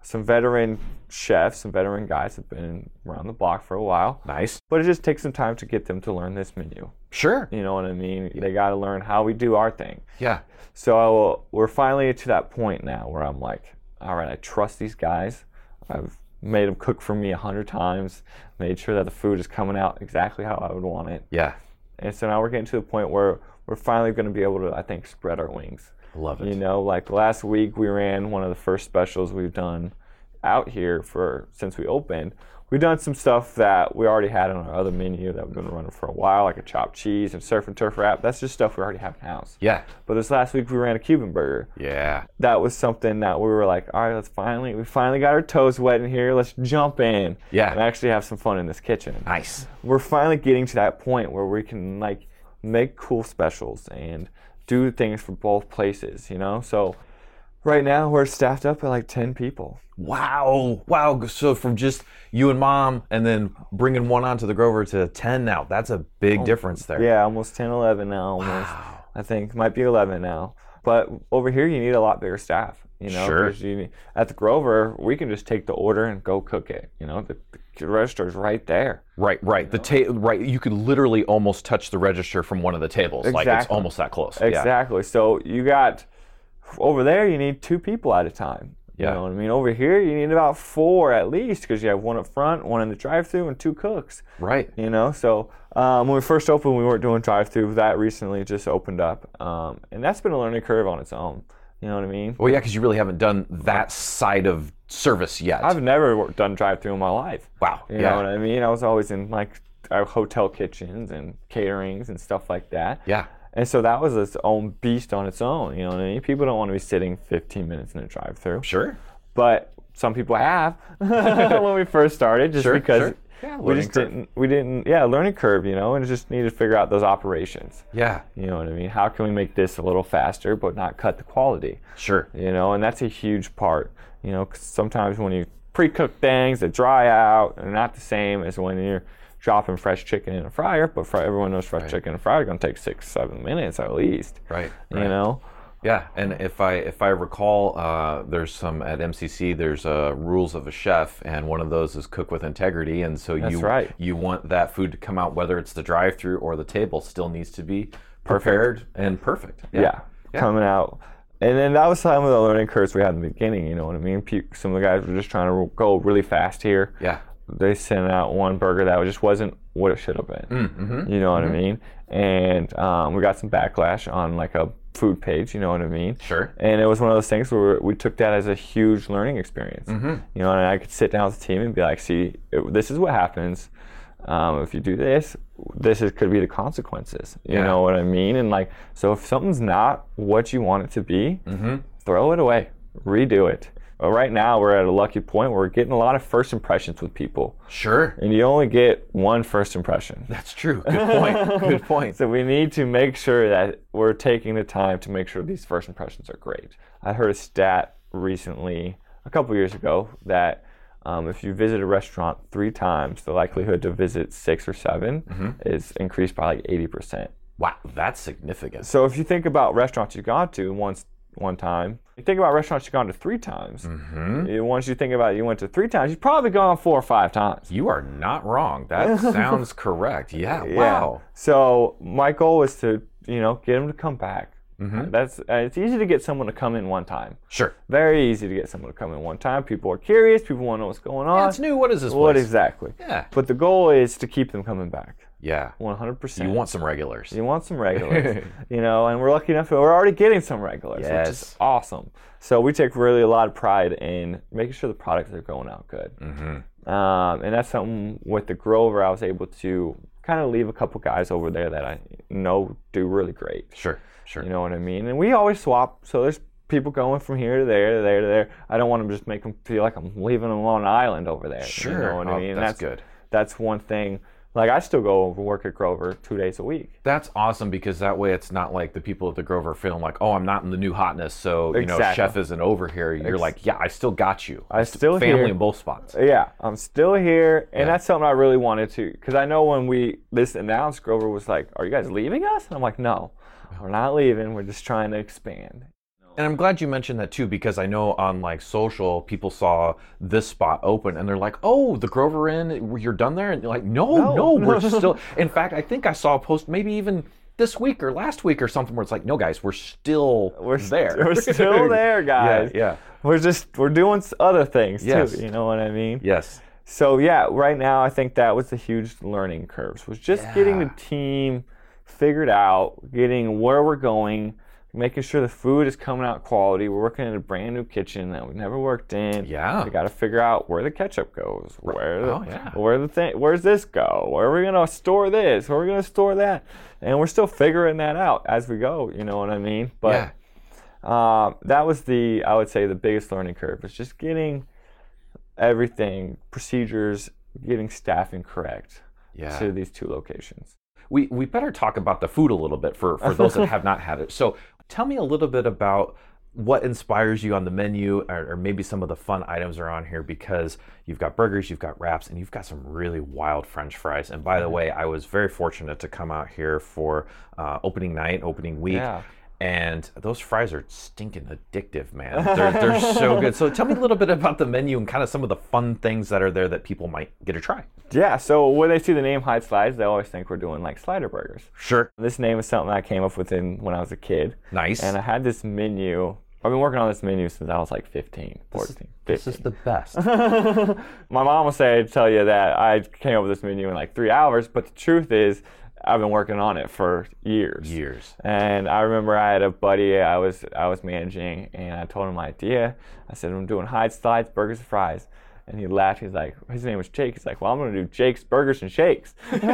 Speaker 4: some veteran chefs, some veteran guys have been around the block for a while.
Speaker 3: Nice.
Speaker 4: But it just takes some time to get them to learn this menu.
Speaker 3: Sure.
Speaker 4: You know what I mean? They got to learn how we do our thing.
Speaker 3: Yeah.
Speaker 4: So we're finally to that point now where I'm like, all right, I trust these guys. I've made them cook for me a hundred times, made sure that the food is coming out exactly how I would want it.
Speaker 3: Yeah.
Speaker 4: And so now we're getting to the point where we're finally going to be able to, I think, spread our wings.
Speaker 3: Love it.
Speaker 4: You know, like last week we ran one of the first specials we've done out here for since we opened. We've done some stuff that we already had on our other menu that we've been running for a while, like a chopped cheese and surf and turf wrap. That's just stuff we already have in house.
Speaker 3: Yeah.
Speaker 4: But this last week we ran a Cuban burger.
Speaker 3: Yeah.
Speaker 4: That was something that we were like, all right, let's finally, we finally got our toes wet in here. Let's jump in
Speaker 3: Yeah.
Speaker 4: and actually have some fun in this kitchen.
Speaker 3: Nice.
Speaker 4: We're finally getting to that point where we can like make cool specials and do things for both places, you know? So right now we're staffed up at like ten people.
Speaker 3: Wow. Wow. So from just you and mom and then bringing one onto the Grover to ten now, that's a big difference there.
Speaker 4: Yeah, almost ten, eleven now. Almost.
Speaker 3: Wow.
Speaker 4: I think might be eleven now. But over here you need a lot bigger staff. You know,
Speaker 3: Sure.
Speaker 4: 'cause you, at the Grover, we can just take the order and go cook it. You know, the, the register's right there.
Speaker 3: Right, right. The ta- right. You could literally almost touch the register from one of the tables. Like it's
Speaker 4: Exactly.
Speaker 3: almost that close. Yeah.
Speaker 4: Exactly. So you got over there, you need two people at a time.
Speaker 3: Yeah.
Speaker 4: You know what I mean? Over here, you need about four at least because you have one up front, one in the drive-thru, and two cooks.
Speaker 3: Right.
Speaker 4: You know, so um, when we first opened, we weren't doing drive-thru. That recently just opened up, um, and that's been a learning curve on its own. You know what I mean?
Speaker 3: Well, yeah, because you really haven't done that side of service yet.
Speaker 4: I've never worked- done drive-thru in my life.
Speaker 3: Wow.
Speaker 4: You
Speaker 3: yeah.
Speaker 4: know what I mean? I was always in like uh, hotel kitchens and caterings and stuff like that.
Speaker 3: Yeah.
Speaker 4: And so that was its own beast on its own. You know what I mean? People don't want to be sitting fifteen minutes in a drive-thru.
Speaker 3: Sure.
Speaker 4: But some people have when we first started, just
Speaker 3: Sure,
Speaker 4: because
Speaker 3: sure. Yeah,
Speaker 4: we
Speaker 3: learning
Speaker 4: just
Speaker 3: curve.
Speaker 4: didn't, we didn't, yeah, learning curve, you know, and just needed to figure out those operations.
Speaker 3: Yeah.
Speaker 4: You know what I mean? How can we make this a little faster, but not cut the quality?
Speaker 3: Sure.
Speaker 4: You know, and that's a huge part. You know, 'cause sometimes when you pre-cook things that dry out, they're not the same as when you're dropping fresh chicken in a fryer. But for everyone knows fresh
Speaker 3: Right.
Speaker 4: chicken in a fryer is going to take six, seven minutes at least.
Speaker 3: Right.
Speaker 4: You
Speaker 3: right.
Speaker 4: know.
Speaker 3: Yeah, and if I if I recall, uh, there's some at M C C. There's uh, rules of a chef, and one of those is cook with integrity. And so
Speaker 4: That's
Speaker 3: you
Speaker 4: right.
Speaker 3: you want that food to come out, whether it's the drive-through or the table, still needs to be prepared and perfect.
Speaker 4: Yeah.
Speaker 3: Yeah.
Speaker 4: Coming out. And then that was some of the learning curves we had in the beginning, you know what I mean? Pe- Some of the guys were just trying to go really fast here.
Speaker 3: Yeah.
Speaker 4: They sent out one burger that just wasn't what it should have been.
Speaker 3: Mm-hmm.
Speaker 4: You know what I mean? And um, we got some backlash on like a food page, you know what I mean?
Speaker 3: Sure.
Speaker 4: And it was one of those things where we took that as a huge learning experience.
Speaker 3: Mm-hmm.
Speaker 4: You know, and I could sit down with the team and be like, see, it, this is what happens. Um, if you do this, this is, could be the consequences. You
Speaker 3: Yeah.
Speaker 4: know what I mean? And like, so if something's not what you want it to be,
Speaker 3: Mm-hmm.
Speaker 4: throw it away, redo it. But right now, we're at a lucky point where we're getting a lot of first impressions with people.
Speaker 3: Sure.
Speaker 4: And you only get one first impression.
Speaker 3: That's true. Good point. Good point.
Speaker 4: So we need to make sure that we're taking the time to make sure these first impressions are great. I heard a stat recently, a couple years ago, that um, if you visit a restaurant three times, the likelihood to visit six or seven
Speaker 3: Mm-hmm.
Speaker 4: is increased by like eighty percent.
Speaker 3: Wow, that's significant.
Speaker 4: So if you think about restaurants you've gone to once one time, you think about restaurants you've gone to three times.
Speaker 3: Mm-hmm.
Speaker 4: You- Once you think about it, you went to three times, you've probably gone four or five times.
Speaker 3: You are not wrong. That sounds correct. Yeah.
Speaker 4: Yeah.
Speaker 3: Wow.
Speaker 4: So my goal is to, you know, get them to come back.
Speaker 3: Mhm.
Speaker 4: That's uh, it's easy to get someone to come in one time.
Speaker 3: Sure.
Speaker 4: Very easy to get someone to come in one time. People are curious. People want to know what's going on.
Speaker 3: Yeah, it's new. What is this
Speaker 4: What
Speaker 3: place?
Speaker 4: exactly?
Speaker 3: Yeah.
Speaker 4: But the goal is to keep them coming back.
Speaker 3: Yeah.
Speaker 4: one hundred percent.
Speaker 3: You want some regulars.
Speaker 4: You want some regulars, you know, and we're lucky enough that we're already getting some regulars, which is
Speaker 3: Yes.
Speaker 4: awesome. So we take really a lot of pride in making sure the products are going out good.
Speaker 3: Mm-hmm.
Speaker 4: Um, and that's something with the Grover, I was able to kind of leave a couple guys over there that I know do really great.
Speaker 3: Sure. Sure.
Speaker 4: You know what I mean? And we always swap. So there's people going from here to there, to there, to there. I don't want to just make them feel like I'm leaving them on an island over there.
Speaker 3: Sure.
Speaker 4: You know what
Speaker 3: Oh,
Speaker 4: I mean? And
Speaker 3: that's good.
Speaker 4: That's one thing. Like, I still go over work at Grover two days a week.
Speaker 3: That's awesome because that way it's not like the people at the Grover are feeling like, oh, I'm not in the new hotness, so you know,
Speaker 4: Exactly.
Speaker 3: chef isn't over here. You're
Speaker 4: Ex-
Speaker 3: like, yeah, I still got you.
Speaker 4: I still
Speaker 3: family
Speaker 4: here.
Speaker 3: in both spots.
Speaker 4: Yeah, I'm still here, and
Speaker 3: Yeah.
Speaker 4: that's something I really wanted to, because I know when we this announced, Grover was like, "Are you guys leaving us?" And I'm like, "No, we're not leaving. We're just trying to expand."
Speaker 3: And I'm glad you mentioned that too, because I know on like social, people saw this spot open and they're like, "Oh, the Grover Inn, you're done there?" And you're like, "No, no,
Speaker 4: No.
Speaker 3: we're still." In fact, I think I saw a post maybe even this week or last week or something where it's like, "No, guys, we're still
Speaker 4: We're
Speaker 3: there.
Speaker 4: St- we're still there, guys.
Speaker 3: Yeah, yeah.
Speaker 4: We're just we're doing s- other things
Speaker 3: Yes.
Speaker 4: too. You know what I mean?
Speaker 3: Yes.
Speaker 4: So yeah, right now I think that was the huge learning curves. Was just getting the
Speaker 3: Yeah.
Speaker 4: team figured out, getting where we're going, making sure the food is coming out quality. We're working in a brand new kitchen that we've never worked in.
Speaker 3: Yeah.
Speaker 4: We got to figure out where the ketchup goes, where the,
Speaker 3: Oh, yeah.
Speaker 4: where the thing, where's this go, where are we gonna store this, where are we gonna store that, and we're still figuring that out as we go. You know what I mean? But um, that was the, I would say, the biggest learning curve was just getting everything, procedures, getting staffing correct
Speaker 3: Yeah.
Speaker 4: to these two locations.
Speaker 3: We we better talk about the food a little bit for, for those that have not had it. So tell me a little bit about what inspires you on the menu, or, or maybe some of the fun items are on here, because you've got burgers, you've got wraps, and you've got some really wild French fries. And by the way, I was very fortunate to come out here for uh, opening night, opening week.
Speaker 4: Yeah.
Speaker 3: And those fries are stinking addictive, man. They're, they're so good. So tell me a little bit about the menu and kind of some of the fun things that are there that people might get a try.
Speaker 4: Yeah, so when they see the name Hide Slides, they always think we're doing like slider burgers.
Speaker 3: Sure.
Speaker 4: This name is something I came up with in, when I was a kid.
Speaker 3: Nice.
Speaker 4: And I had this menu. I've been working on this menu since I was like fifteen, fourteen,
Speaker 3: This
Speaker 4: fifteen.
Speaker 3: is the best.
Speaker 4: My mom will say, tell you that I came up with this menu in like three hours, but the truth is, I've been working on it for years.
Speaker 3: Years.
Speaker 4: And I remember I had a buddy I was I was managing, and I told him my idea. I said, I'm doing Hide Slides, burgers, and fries. And he laughed. He's like, his name was Jake. He's like, well, I'm going to do Jake's Burgers and Shakes.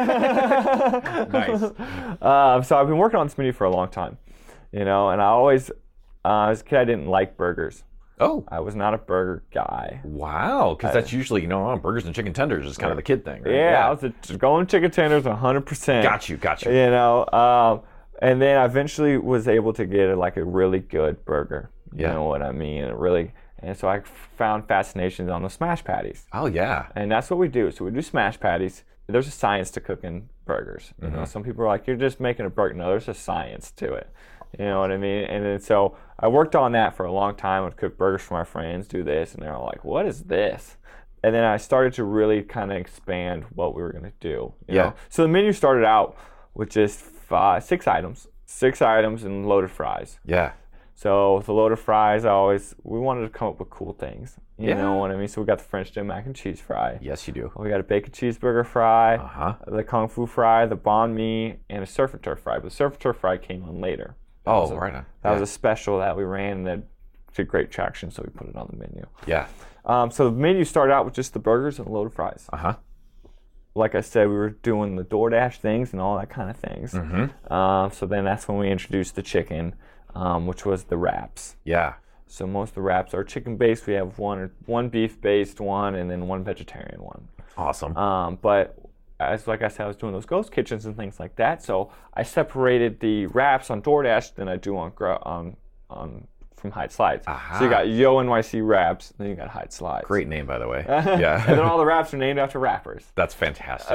Speaker 3: Nice.
Speaker 4: Um, so I've been working on this menu for a long time, you know, and I always, uh, as a kid, I didn't like burgers.
Speaker 3: Oh,
Speaker 4: I was not a burger guy.
Speaker 3: wow. Because that's usually, you know, burgers and chicken tenders is kind of the kid thing, right?
Speaker 4: Yeah, I was a, going chicken tenders one hundred percent.
Speaker 3: Got you, got you.
Speaker 4: You know, um, and then I eventually was able to get a, like a really good burger. You
Speaker 3: Yeah.
Speaker 4: know what I mean? It really, and so I found fascinations on the smash patties.
Speaker 3: Oh, yeah.
Speaker 4: And that's what we do. So we do smash patties. There's a science to cooking burgers. You know, some people are like, you're just making a burger. No, there's a science to it. You know what I mean? And then so I worked on that for a long time. I'd cook burgers for my friends, do this, and they're all like, what is this? And then I started to really kind of expand what we were going to do. You
Speaker 3: Yeah.
Speaker 4: know? So the menu started out with just five, six items, six items and loaded fries.
Speaker 3: Yeah.
Speaker 4: So with the loaded fries, I always, we wanted to come up with cool things. You
Speaker 3: Yeah.
Speaker 4: know what I mean? So we got the French dip mac and cheese fry.
Speaker 3: Yes, you do.
Speaker 4: We got a bacon cheeseburger fry,
Speaker 3: Uh-huh.
Speaker 4: the kung fu fry, the banh mi, and a surf and turf fry. But the surf and turf fry came on later. That
Speaker 3: Oh,
Speaker 4: was a-
Speaker 3: right on.
Speaker 4: That
Speaker 3: Yeah.
Speaker 4: was a special that we ran and that did great traction, so we put it on the menu.
Speaker 3: Yeah.
Speaker 4: Um, so the menu started out with just the burgers and loaded fries.
Speaker 3: Uh-huh.
Speaker 4: Like I said, we were doing the DoorDash things and all that kind of things.
Speaker 3: Mm-hmm.
Speaker 4: Um, so then that's when we introduced the chicken, um, which was the wraps.
Speaker 3: Yeah.
Speaker 4: So most of the wraps are chicken based. We have one one beef based one and then one vegetarian one.
Speaker 3: Awesome.
Speaker 4: Um, but as like I said, I was doing those ghost kitchens and things like that. So I separated the wraps on DoorDash than I do on gro- on on from Hide Slides.
Speaker 3: Aha.
Speaker 4: So you got Yo N Y C wraps, then you got Hide Slides.
Speaker 3: Great name, by the way.
Speaker 4: and
Speaker 3: Yeah.
Speaker 4: then all the wraps are named after rappers.
Speaker 3: That's fantastic.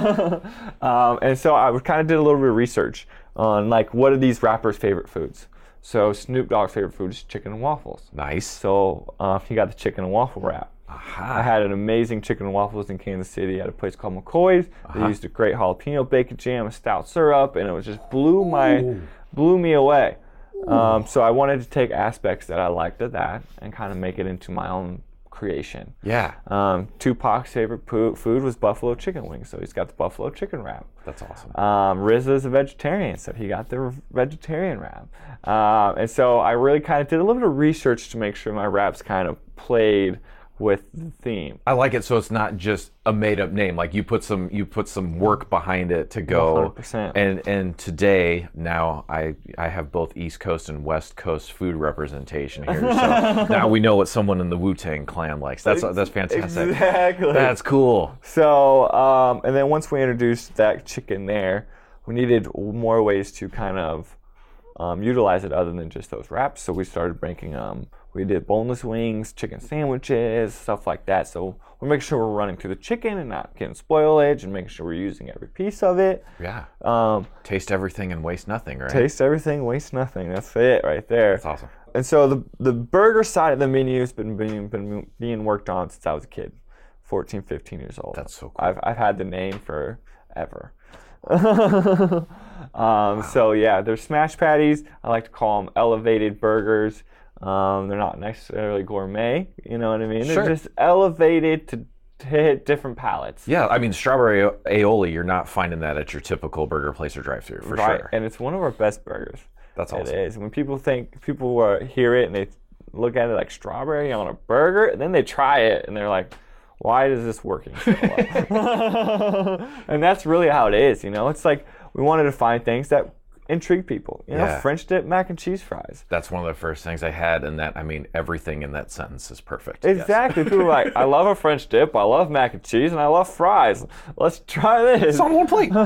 Speaker 4: um, and so I kind of did a little bit of research on like what are these rappers' favorite foods. So Snoop Dogg's favorite food is chicken and waffles.
Speaker 3: Nice.
Speaker 4: So uh, he got the chicken and waffle wrap. I
Speaker 3: Aha.
Speaker 4: had an amazing chicken and waffles in Kansas City at a place called McCoy's. They
Speaker 3: Uh-huh.
Speaker 4: used a great jalapeno bacon jam, a stout syrup, and it was just blew my
Speaker 3: Ooh.
Speaker 4: blew me away. Um, so I wanted to take aspects that I liked of that and kind of make it into my own creation.
Speaker 3: Yeah.
Speaker 4: Um, Tupac's favorite po- food was buffalo chicken wings, so he's got the buffalo chicken wrap.
Speaker 3: That's awesome.
Speaker 4: Um, R Z A's a vegetarian, so he got the vegetarian wrap. Um, and so I really kind of did a little bit of research to make sure my wraps kind of played with the theme.
Speaker 3: I like it so it's not just a made up name. Like you put some you put some work behind it to go.
Speaker 4: one hundred percent.
Speaker 3: And and today now I I have both East Coast and West Coast food representation here. So now we know what someone in the Wu-Tang Clan likes. That's that's fantastic.
Speaker 4: Exactly.
Speaker 3: That's cool.
Speaker 4: So, um, and then once we introduced that chicken there, we needed more ways to kind of um, utilize it other than just those wraps. So we started making, um, we did boneless wings, chicken sandwiches, stuff like that. So we're making sure we're running through the chicken and not getting spoilage, and making sure we're using every piece of it.
Speaker 3: Yeah.
Speaker 4: Um,
Speaker 3: Taste everything and waste nothing, right?
Speaker 4: taste everything, waste nothing. That's it right there.
Speaker 3: That's awesome.
Speaker 4: And so the the burger side of the menu has been being, been being worked on since I was a kid, fourteen, fifteen years old.
Speaker 3: That's so cool.
Speaker 4: I've, I've had the name forever. um, wow. So yeah, they're smash patties. I like to call them elevated burgers. Um, they're not necessarily gourmet, you know what I mean?
Speaker 3: Sure.
Speaker 4: They're just elevated to, to hit different palates.
Speaker 3: Yeah, I mean, strawberry aioli, you're not finding that at your typical burger place or drive-thru, for
Speaker 4: Right,
Speaker 3: sure.
Speaker 4: and it's one of our best burgers.
Speaker 3: That's awesome.
Speaker 4: It is. When people think, people uh, hear it and they look at it like strawberry on a burger, and then they try it and they're like, why is this working so well? And that's really how it is, you know? It's like we wanted to find things that intrigue people. You know,
Speaker 3: Yeah.
Speaker 4: French dip mac and cheese fries.
Speaker 3: That's one of the first things I had, and that, I mean, everything in that sentence is perfect. Yes.
Speaker 4: Exactly. People are like, I love a French dip, I love mac and cheese, and I love fries. Let's try this.
Speaker 3: It's on one plate.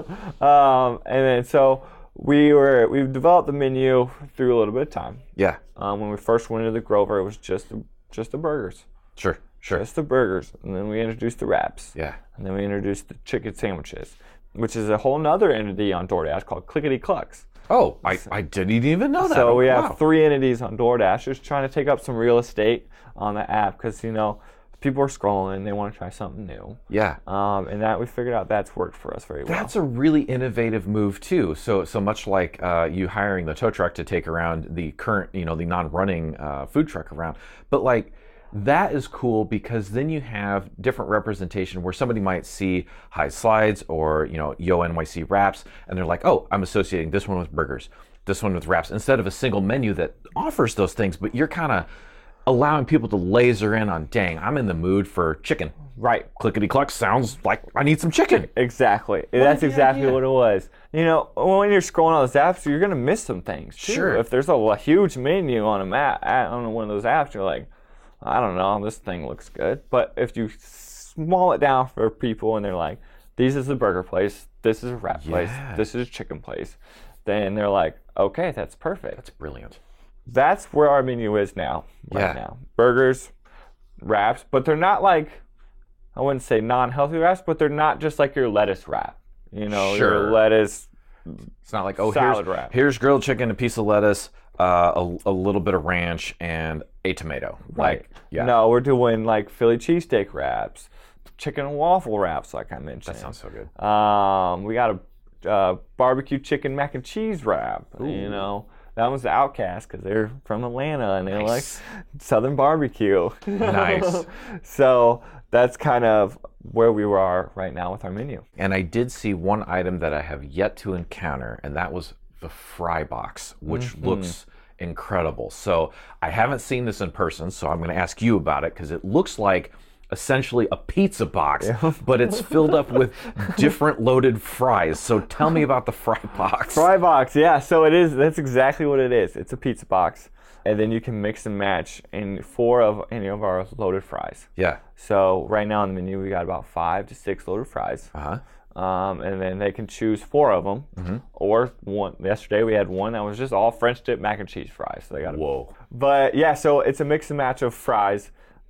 Speaker 4: um, and then so we were we've developed the menu through a little bit of time.
Speaker 3: Yeah,
Speaker 4: Um, when we first went into the Grover, it was just the, just the burgers.
Speaker 3: sure, sure.
Speaker 4: Just the burgers. And then we introduced the wraps.
Speaker 3: Yeah.
Speaker 4: And then we introduced the chicken sandwiches, which is a whole nother entity on DoorDash called Clickety Clucks.
Speaker 3: Oh, I, I didn't even know that.
Speaker 4: So we have
Speaker 3: Wow.
Speaker 4: three entities on DoorDash, just trying to take up some real estate on the app because, you know, people are scrolling, they want to try something new.
Speaker 3: Yeah.
Speaker 4: Um, and that we figured out that's worked for us very well.
Speaker 3: That's a really innovative move too. So so much like uh, you hiring the tow truck to take around the current, you know, the non-running uh, food truck around, but like that is cool because then you have different representation where somebody might see High Slides or, you know, Yo N Y C wraps, and they're like, oh, I'm associating this one with burgers, this one with wraps, instead of a single menu that offers those things, but you're kind of allowing people to laser in on, dang, I'm in the mood for chicken.
Speaker 4: Right.
Speaker 3: Clickety cluck sounds like I need some chicken.
Speaker 4: Exactly. That's
Speaker 3: the
Speaker 4: exactly
Speaker 3: idea?
Speaker 4: what it was. You know, when you're scrolling on those apps, you're going to miss some things, too.
Speaker 3: Sure.
Speaker 4: If there's a, a huge menu on a map, on one of those apps, you're like, I don't know, this thing looks good. But if you small it down for people and they're like, this is a burger place, this is a wrap place,
Speaker 3: Yeah.
Speaker 4: this is a chicken place, then they're like, okay, that's perfect.
Speaker 3: That's brilliant.
Speaker 4: That's where our menu is now, right
Speaker 3: Yeah.
Speaker 4: now. Burgers, wraps, but they're not like, I wouldn't say non-healthy wraps, but they're not just like your lettuce wrap. You know,
Speaker 3: Sure.
Speaker 4: your lettuce.
Speaker 3: It's not like, oh,
Speaker 4: Salad
Speaker 3: here's,
Speaker 4: wrap.
Speaker 3: here's grilled chicken, a piece of lettuce, uh, a, a little bit of ranch, and a tomato. Like, yeah.
Speaker 4: No, we're doing like Philly cheesesteak wraps, chicken and waffle wraps, like I mentioned.
Speaker 3: That sounds so good.
Speaker 4: Um, we got a uh, barbecue chicken mac and cheese wrap. You know, that was the Outcast because they're from Atlanta and they
Speaker 3: Nice.
Speaker 4: like Southern barbecue.
Speaker 3: Nice.
Speaker 4: So that's kind of where we are right now with our menu.
Speaker 3: And I did see one item that I have yet to encounter, and that was the fry box, which
Speaker 4: Mm-hmm.
Speaker 3: looks incredible. So I haven't seen this in person, so I'm going to ask you about it because it looks like essentially a pizza box, but it's filled up with different loaded fries. So tell me about the fry box.
Speaker 4: Fry box, yeah. So it is. That's exactly what it is. It's a pizza box, and then you can mix and match in four of any of our loaded fries.
Speaker 3: Yeah.
Speaker 4: So right now on the menu, we got about five to six loaded fries.
Speaker 3: Uh-huh.
Speaker 4: Um, and then they can choose four of them,
Speaker 3: Mm-hmm.
Speaker 4: or one. Yesterday we had one that was just all French dip mac and cheese fries. So they got.
Speaker 3: Whoa.
Speaker 4: But yeah, so it's a mix and match of fries.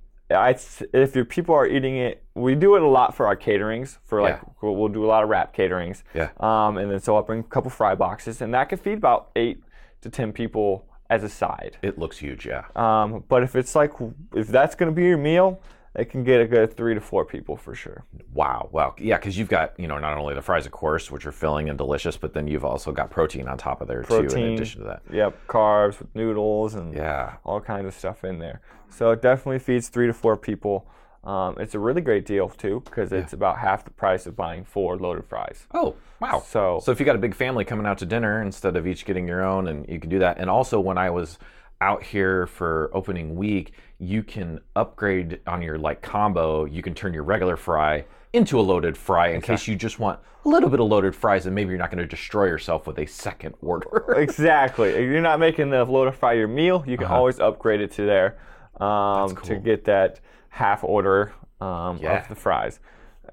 Speaker 4: I, if your people are eating it, we do it a lot for our caterings. For like,
Speaker 3: Yeah.
Speaker 4: we'll, we'll do a lot of wrap caterings.
Speaker 3: Yeah.
Speaker 4: Um, and then so I'll bring a couple fry boxes, and that can feed about eight to ten people as a side.
Speaker 3: It looks huge, yeah.
Speaker 4: Um, but if it's like, if that's going to be your meal, it can get a good three to four people for sure.
Speaker 3: Wow, wow. Yeah, because you've got, you know, not only the fries, of course, which are filling and delicious, but then you've also got protein on top of there, too, in
Speaker 4: Protein.
Speaker 3: addition to that.
Speaker 4: Yep, carbs with noodles and
Speaker 3: Yeah.
Speaker 4: all kinds of stuff in there. So it definitely feeds three to four people. Um, it's a really great deal too because it's about half the price of buying four loaded fries.
Speaker 3: Oh, wow.
Speaker 4: So-
Speaker 3: so if you got a big family coming out to dinner instead of each getting your own, and you can do that. And also when I was out here for opening week, you can upgrade on your like combo. You can turn your regular fry into a loaded fry in case you just want a little bit of loaded fries, and maybe you're not going to destroy yourself with a second order.
Speaker 4: Exactly. If you're not making the loaded fry your meal, you can
Speaker 3: Uh-huh.
Speaker 4: always upgrade it to there um,
Speaker 3: That's
Speaker 4: to
Speaker 3: cool.
Speaker 4: get that half order um,
Speaker 3: Yeah.
Speaker 4: of the fries.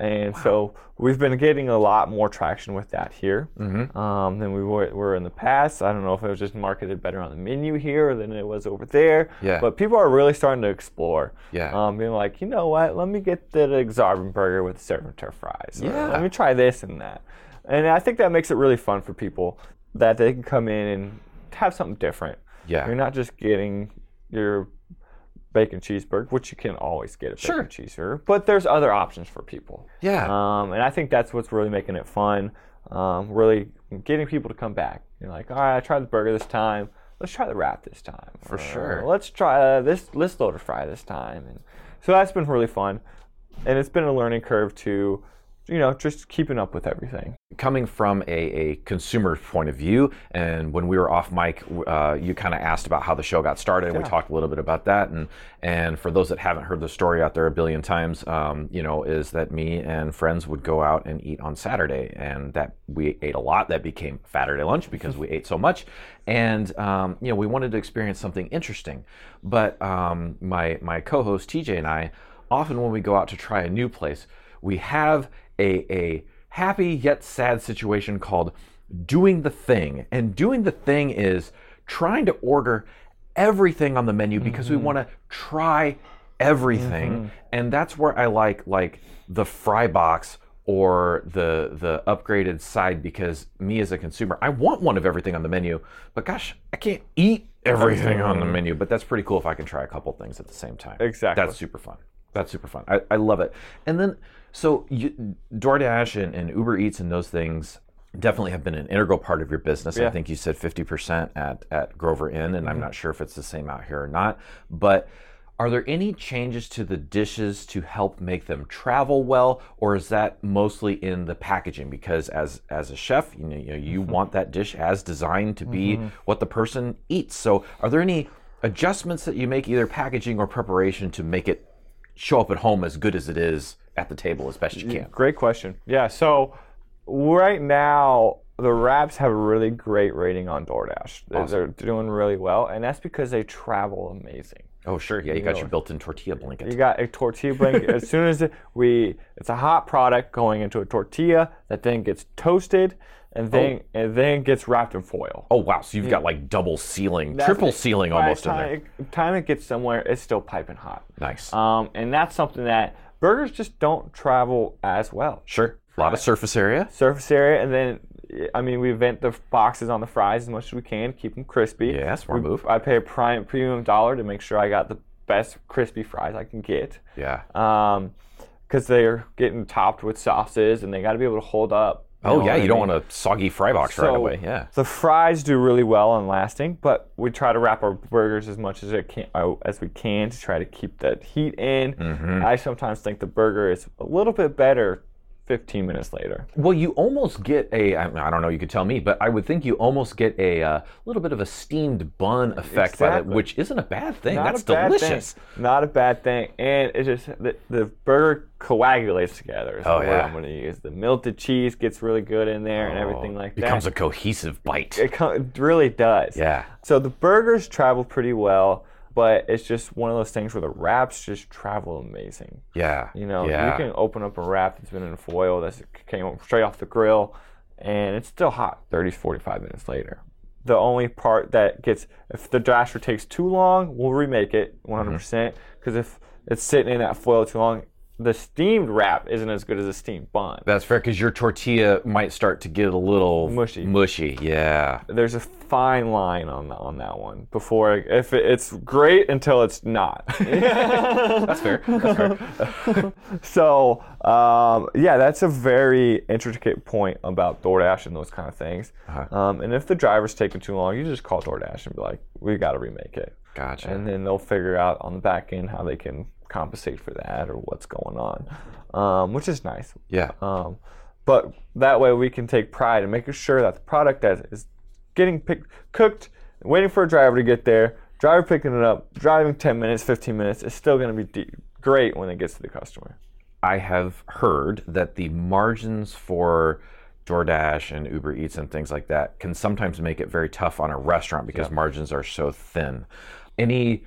Speaker 4: And so we've been getting a lot more traction with that here
Speaker 3: Mm-hmm.
Speaker 4: um, than we were, were in the past. I don't know if it was just marketed better on the menu here than it was over there.
Speaker 3: Yeah.
Speaker 4: But people are really starting to explore.
Speaker 3: Yeah.
Speaker 4: Um, being like, you know what? Let me get the Exarban burger with surf and turf fries. Or,
Speaker 3: Yeah.
Speaker 4: Let me try this and that. And I think that makes it really fun for people that they can come in and have something different.
Speaker 3: Yeah.
Speaker 4: You're not just getting your bacon cheeseburger, which you can always get a bacon
Speaker 3: Sure.
Speaker 4: cheeseburger, but there's other options for people.
Speaker 3: Yeah.
Speaker 4: Um, and I think that's what's really making it fun. Um, really getting people to come back. You're like, all right, I tried the burger this time. Let's try the wrap this time.
Speaker 3: For
Speaker 4: Or,
Speaker 3: sure.
Speaker 4: Let's try uh, this this loader fry this time. And so that's been really fun, and it's been a learning curve to, you know, just keeping up with everything.
Speaker 3: Coming from a, a consumer point of view, and when we were off mic, uh, you kind of asked about how the show got started, and we
Speaker 4: Yeah.
Speaker 3: talked a little bit about that. And and for those that haven't heard the story out there a billion times, um, you know, is that me and friends would go out and eat on Saturday, and that we ate a lot. That became Saturday lunch because we ate so much, and um, you know, we wanted to experience something interesting. But um, my my co-host T J and I, often when we go out to try a new place, we have a a happy yet sad situation called doing the thing. And doing the thing is trying to order everything on the menu because we want to try everything. And that's where I like like the fry box or the the upgraded side, because me as a consumer, I want one of everything on the menu, but gosh, I can't eat everything on the menu. But that's pretty cool if I can try a couple things at the same time.
Speaker 4: Exactly.
Speaker 3: That's super fun. That's super fun. I, I love it. And then, so you, DoorDash and, and Uber Eats and those things definitely have been an integral part of your business.
Speaker 4: Yeah.
Speaker 3: I think you said fifty percent at, at Grover Inn, and I'm not sure if it's the same out here or not. But are there any changes to the dishes to help make them travel well, or is that mostly in the packaging? Because as as a chef, you know, you, know, you want that dish as designed to be what the person eats. So are there any adjustments that you make, either packaging or preparation, to make it show up at home as good as it is at the table as best you can?
Speaker 4: Great question. Yeah, so right now the wraps have a really great rating on DoorDash. They're,
Speaker 3: Awesome.
Speaker 4: they're doing really well, and that's because they travel amazing.
Speaker 3: Oh, sure. Yeah, you got
Speaker 4: know,
Speaker 3: your built-in tortilla
Speaker 4: You
Speaker 3: blanket.
Speaker 4: got a tortilla blanket. As soon as it, we, it's a hot product going into a tortilla that then gets toasted and then and then gets wrapped in foil.
Speaker 3: Oh, wow. So you've got like double sealing,
Speaker 4: That's
Speaker 3: triple
Speaker 4: it.
Speaker 3: sealing
Speaker 4: By the
Speaker 3: almost in
Speaker 4: time
Speaker 3: there.
Speaker 4: It, time it gets somewhere, it's still piping hot.
Speaker 3: Nice.
Speaker 4: Um, and that's something that burgers just don't travel as well.
Speaker 3: Sure. A lot of surface area.
Speaker 4: Surface area, and then I mean we vent the boxes on the fries as much as we can, keep them crispy.
Speaker 3: Yeah, smart
Speaker 4: We-
Speaker 3: move.
Speaker 4: I pay a prime premium dollar to make sure I got the best crispy fries I can get.
Speaker 3: Yeah.
Speaker 4: Um, because they're getting topped with sauces, and they got to be able to hold up.
Speaker 3: Oh, yeah. You don't want a soggy fry box right
Speaker 4: So,
Speaker 3: away. Yeah.
Speaker 4: The fries do really well on lasting, but we try to wrap our burgers as much as it can uh, as we can to try to keep that heat in.
Speaker 3: Mm-hmm.
Speaker 4: I sometimes think the burger is a little bit better fifteen minutes later.
Speaker 3: Well, you almost get a, I I don't know, you could tell me, but I would think you almost get a uh, little bit of a steamed bun effect by that,
Speaker 4: Exactly.
Speaker 3: which isn't a bad thing.
Speaker 4: Not
Speaker 3: That's
Speaker 4: a bad
Speaker 3: delicious.
Speaker 4: thing. Not a bad thing. And it's just the, the burger coagulates together. Is
Speaker 3: Oh,
Speaker 4: the word
Speaker 3: yeah.
Speaker 4: I'm going to use. The melted cheese gets really good in there and everything like that.
Speaker 3: Becomes a cohesive bite.
Speaker 4: It, co- it really does.
Speaker 3: Yeah.
Speaker 4: So the burgers travel pretty well, but it's just one of those things where the wraps just travel amazing.
Speaker 3: Yeah.
Speaker 4: You know,
Speaker 3: yeah.
Speaker 4: you can open up a wrap that's been in foil that came straight off the grill, and it's still hot thirty, forty-five minutes later. The only part that gets, if the dasher takes too long, we'll remake it one hundred percent. Because if it's sitting in that foil too long, the steamed wrap isn't as good as a steamed bun.
Speaker 3: That's fair, because your tortilla might start to get a little
Speaker 4: Mushy.
Speaker 3: Mushy, yeah.
Speaker 4: There's a fine line on the, on that one. Before, if it, it's great until it's not.
Speaker 3: That's fair. That's fair.
Speaker 4: So, um, yeah, that's a very intricate point about DoorDash and those kind of things.
Speaker 3: Uh-huh.
Speaker 4: Um, and if the driver's taking too long, you just call DoorDash and be like, we got to remake it.
Speaker 3: Gotcha.
Speaker 4: And then they'll figure out on the back end how they can compensate for that or what's going on, um, which is nice.
Speaker 3: Yeah.
Speaker 4: Um, but that way we can take pride in making sure that the product that is getting picked, cooked, waiting for a driver to get there, driver picking it up, driving ten minutes, fifteen minutes, is still going to be de- great when it gets to the customer.
Speaker 3: I have heard that the margins for DoorDash and Uber Eats and things like that can sometimes make it very tough on a restaurant because
Speaker 4: Yeah.
Speaker 3: margins are so thin. Any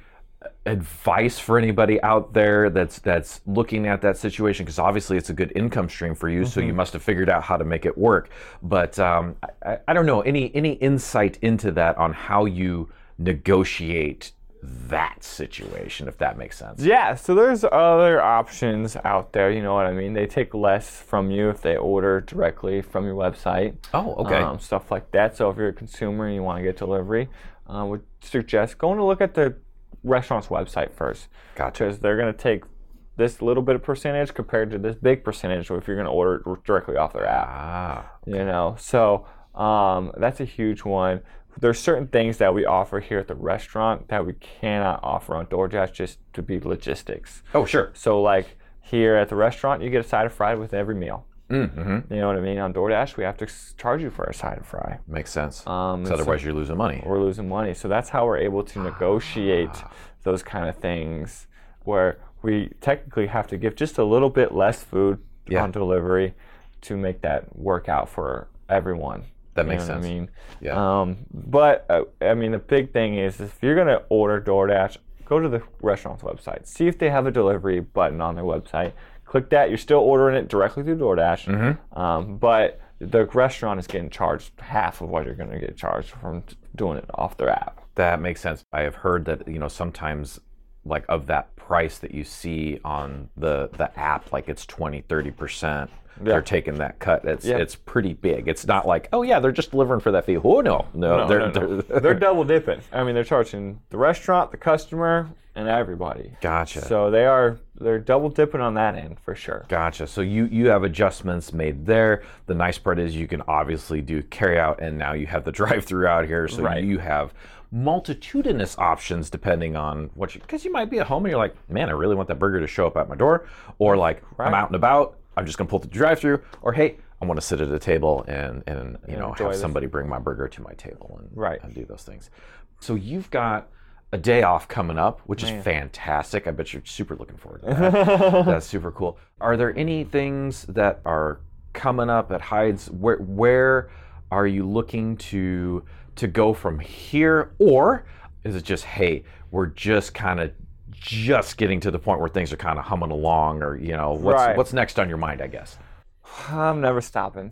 Speaker 3: advice for anybody out there that's that's looking at that situation? Because obviously it's a good income stream for you, mm-hmm. so you must have figured out how to make it work. But um, I, I don't know, any any insight into that on how you negotiate that situation, if that makes sense?
Speaker 4: Yeah, so there's other options out there, you know what I mean? They take less from you if they order directly from your website.
Speaker 3: Oh, okay.
Speaker 4: Um, stuff like that. So if you're a consumer and you want to get delivery, I uh, would suggest going to look at the restaurant's website first.
Speaker 3: Gotcha.
Speaker 4: Because they're going to take this little bit of percentage compared to this big percentage if you're going to order it directly off their app.
Speaker 3: Ah,
Speaker 4: okay. You know, so um, that's a huge one. There's certain things that we offer here at the restaurant that we cannot offer on DoorDash just to be logistics.
Speaker 3: Oh, sure.
Speaker 4: So like here at the restaurant, you get a side of fry with every meal.
Speaker 3: Mm-hmm.
Speaker 4: You know what I mean? On DoorDash, we have to charge you for a side of fry.
Speaker 3: Makes sense.
Speaker 4: Um,
Speaker 3: so otherwise
Speaker 4: so
Speaker 3: you're losing money.
Speaker 4: We're losing money. So that's how we're able to negotiate those kind of things where we technically have to give just a little bit less food yeah. on delivery to make that work out for everyone.
Speaker 3: That makes
Speaker 4: you know
Speaker 3: sense.
Speaker 4: What I mean,
Speaker 3: yeah.
Speaker 4: Um, but uh, I mean, the big thing is if you're gonna order DoorDash, go to the restaurant's website, see if they have a delivery button on their website. Click that. You're still ordering it directly through DoorDash,
Speaker 3: mm-hmm.
Speaker 4: um, but the restaurant is getting charged half of what you're gonna get charged from t- doing it off their app.
Speaker 3: That makes sense. I have heard that, you know, sometimes like of that price that you see on the the app, like it's twenty, thirty percent. Yeah. They're taking that cut. It's yeah. it's pretty big. It's not like, oh yeah, they're just delivering for that fee. Oh no, no,
Speaker 4: no
Speaker 3: they're
Speaker 4: no, no.
Speaker 3: They're,
Speaker 4: they're double dipping. I mean, they're charging the restaurant, the customer, and everybody.
Speaker 3: Gotcha.
Speaker 4: So they are they're double dipping on that end for sure.
Speaker 3: Gotcha. So you you have adjustments made there. The nice part is you can obviously do carry out, and now you have the drive-through out here. So
Speaker 4: right.
Speaker 3: you have multitudinous options depending on what you, because you might be at home and you're like, man, I really want that burger to show up at my door, or like right. I'm out and about, I'm just gonna pull through the drive-through, or hey, I want to sit at a table and and you and know have somebody bring my burger to my table and,
Speaker 4: right.
Speaker 3: and do those things. So you've got a day off coming up, which
Speaker 4: Man.
Speaker 3: is fantastic. I bet you're super looking forward to that. That's super cool. Are there any things that are coming up at Hyde's? Where where are you looking to to go from here, or is it just, hey, we're just kind of just getting to the point where things are kind of humming along, or you know, what's
Speaker 4: right.
Speaker 3: what's next on your mind, I guess?
Speaker 4: I'm never stopping.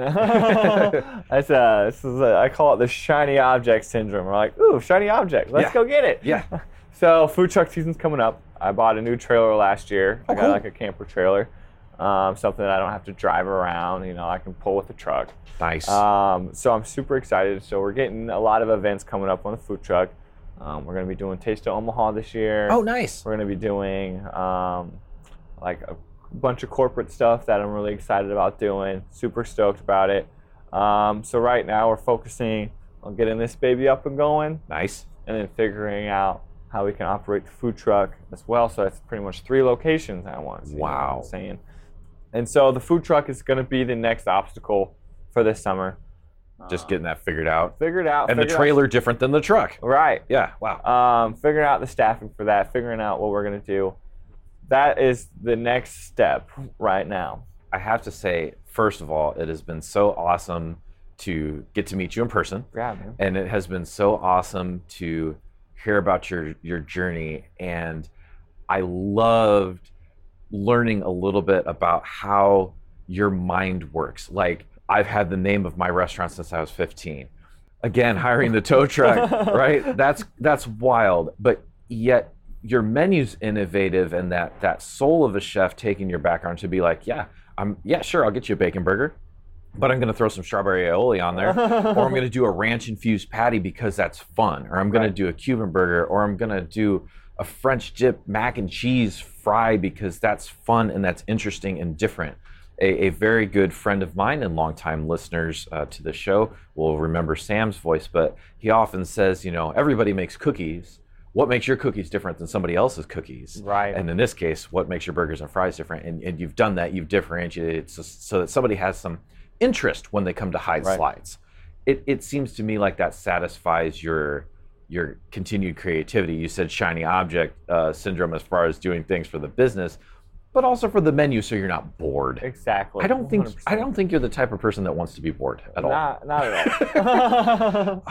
Speaker 4: Yeah. That's uh, this is a, I call it the shiny object syndrome. We're like, ooh, shiny object, let's
Speaker 3: yeah.
Speaker 4: go get it.
Speaker 3: Yeah.
Speaker 4: So food truck season's coming up. I bought a new trailer last year.
Speaker 3: Oh,
Speaker 4: I got
Speaker 3: cool.
Speaker 4: like a camper trailer, um, something that I don't have to drive around. You know, I can pull with the truck.
Speaker 3: Nice.
Speaker 4: Um, so I'm super excited. So we're getting a lot of events coming up on the food truck. Um, we're going to be doing Taste of Omaha this year.
Speaker 3: Oh, nice.
Speaker 4: We're going to be doing um, like a bunch of corporate stuff that I'm really excited about doing. Super stoked about it. Um, so right now we're focusing on getting this baby up and going.
Speaker 3: Nice.
Speaker 4: And then figuring out how we can operate the food truck as well. So it's pretty much three locations at once.
Speaker 3: Wow.
Speaker 4: You know what I'm saying? And so the food truck is going to be the next obstacle for this summer.
Speaker 3: Just getting that figured out.
Speaker 4: Figured out.
Speaker 3: And the trailer out. different than the truck.
Speaker 4: Right.
Speaker 3: Yeah. Wow.
Speaker 4: Um, figuring out the staffing for that, figuring out what we're going to do. That is the next step right now.
Speaker 3: I have to say, first of all, it has been so awesome to get to meet you in person.
Speaker 4: Yeah, man.
Speaker 3: And it has been so awesome to hear about your, your journey. And I loved learning a little bit about how your mind works. Like, I've had the name of my restaurant since I was fifteen. Again, hiring the tow truck, right? That's that's wild. But yet your menu's innovative, and that that soul of a chef taking your background to be like, yeah, I'm yeah, sure, I'll get you a bacon burger, but I'm gonna throw some strawberry aioli on there, or I'm gonna do a ranch infused patty because that's fun, or I'm gonna
Speaker 4: right.
Speaker 3: do a Cuban burger, or I'm gonna do a French dip mac and cheese fry because that's fun and that's interesting and different. A, a very good friend of mine and longtime listeners uh, to the show will remember Sam's voice, but he often says, you know, everybody makes cookies. What makes your cookies different than somebody else's cookies?
Speaker 4: Right.
Speaker 3: And in this case, what makes your burgers and fries different? And, and you've done that, you've differentiated it so, so that somebody has some interest when they come to Hyde
Speaker 4: right.
Speaker 3: Slides. It, it seems to me like that satisfies your your continued creativity. You said shiny object uh, syndrome as far as doing things for the business, but also for the menu, so you're not bored.
Speaker 4: Exactly.
Speaker 3: I don't think
Speaker 4: one hundred percent.
Speaker 3: I don't think you're the type of person that wants to be bored at all.
Speaker 4: Not, not at all.
Speaker 3: uh,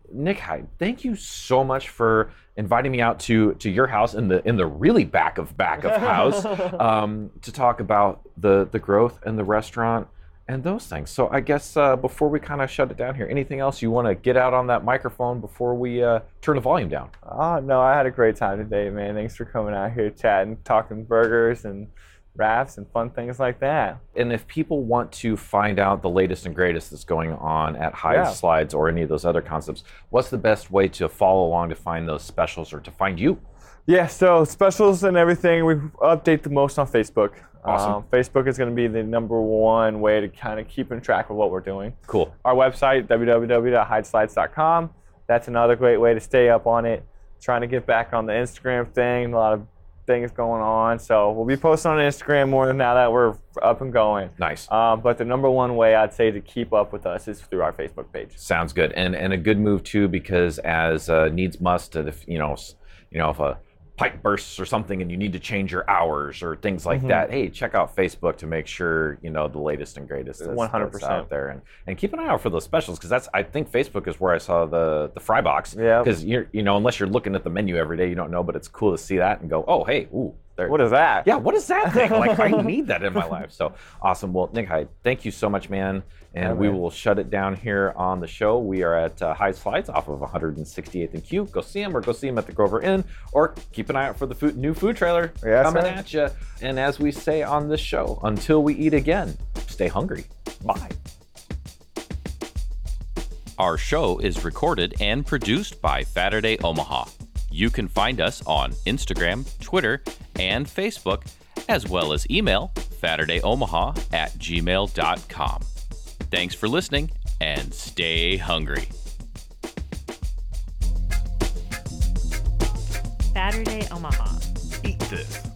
Speaker 3: Nick Hyde, thank you so much for inviting me out to to your house in the in the really back of back of house um, to talk about the the growth and the restaurant and those things. So I guess uh, before we kind of shut it down here, anything else you want to get out on that microphone before we uh, turn the volume down?
Speaker 4: Oh, no, I had a great time today, man. Thanks for coming out here, chatting, talking burgers and wraps and fun things like that.
Speaker 3: And if people want to find out the latest and greatest that's going on at Hyde
Speaker 4: Yeah.
Speaker 3: Slides or any of those other concepts, what's the best way to follow along to find those specials or to find you?
Speaker 4: Yeah, so specials and everything, we update the most on Facebook.
Speaker 3: Awesome.
Speaker 4: Um, Facebook is going to be the number one way to kind of keep in track of what we're doing.
Speaker 3: Cool.
Speaker 4: Our website, w w w dot hyde slides dot com. That's another great way to stay up on it. Trying to get back on the Instagram thing. A lot of things going on. So we'll be posting on Instagram more now that we're up and going.
Speaker 3: Nice.
Speaker 4: Um, but the number one way I'd say to keep up with us is through our Facebook page.
Speaker 3: Sounds good, and and a good move too, because as uh, needs must, if you know, s- you know, if a pipe bursts or something and you need to change your hours or things like
Speaker 4: Mhm.
Speaker 3: that, hey, check out Facebook to make sure you know the latest and greatest that's,
Speaker 4: one hundred
Speaker 3: that's
Speaker 4: percent.
Speaker 3: out there, and and keep an eye out for those specials, because that's I think Facebook is where I saw the the fry box.
Speaker 4: Yep.
Speaker 3: Because you're you know unless you're looking at the menu every day, you don't know, but it's cool to see that and go, oh hey, ooh, there.
Speaker 4: What is that?
Speaker 3: Yeah, what is that thing? Like, I need that in my life. So awesome. Well, Nick Hyde, thank you so much, man. And
Speaker 4: Yeah,
Speaker 3: we
Speaker 4: man.
Speaker 3: will shut it down here on the show. We are at uh, Hyde Slides off of one hundred sixty-eighth and Q. Go see him, or go see him at the Grover Inn, or keep an eye out for the food, new food trailer
Speaker 4: Yes,
Speaker 3: coming
Speaker 4: sir.
Speaker 3: at you. And as we say on this show, until we eat again, stay hungry. Bye.
Speaker 1: Our show is recorded and produced by Saturday Omaha. You can find us on Instagram, Twitter, and Facebook, as well as email saturdayomaha at gmail dot com. Thanks for listening, and stay hungry.
Speaker 2: Saturday Omaha.
Speaker 1: Eat this.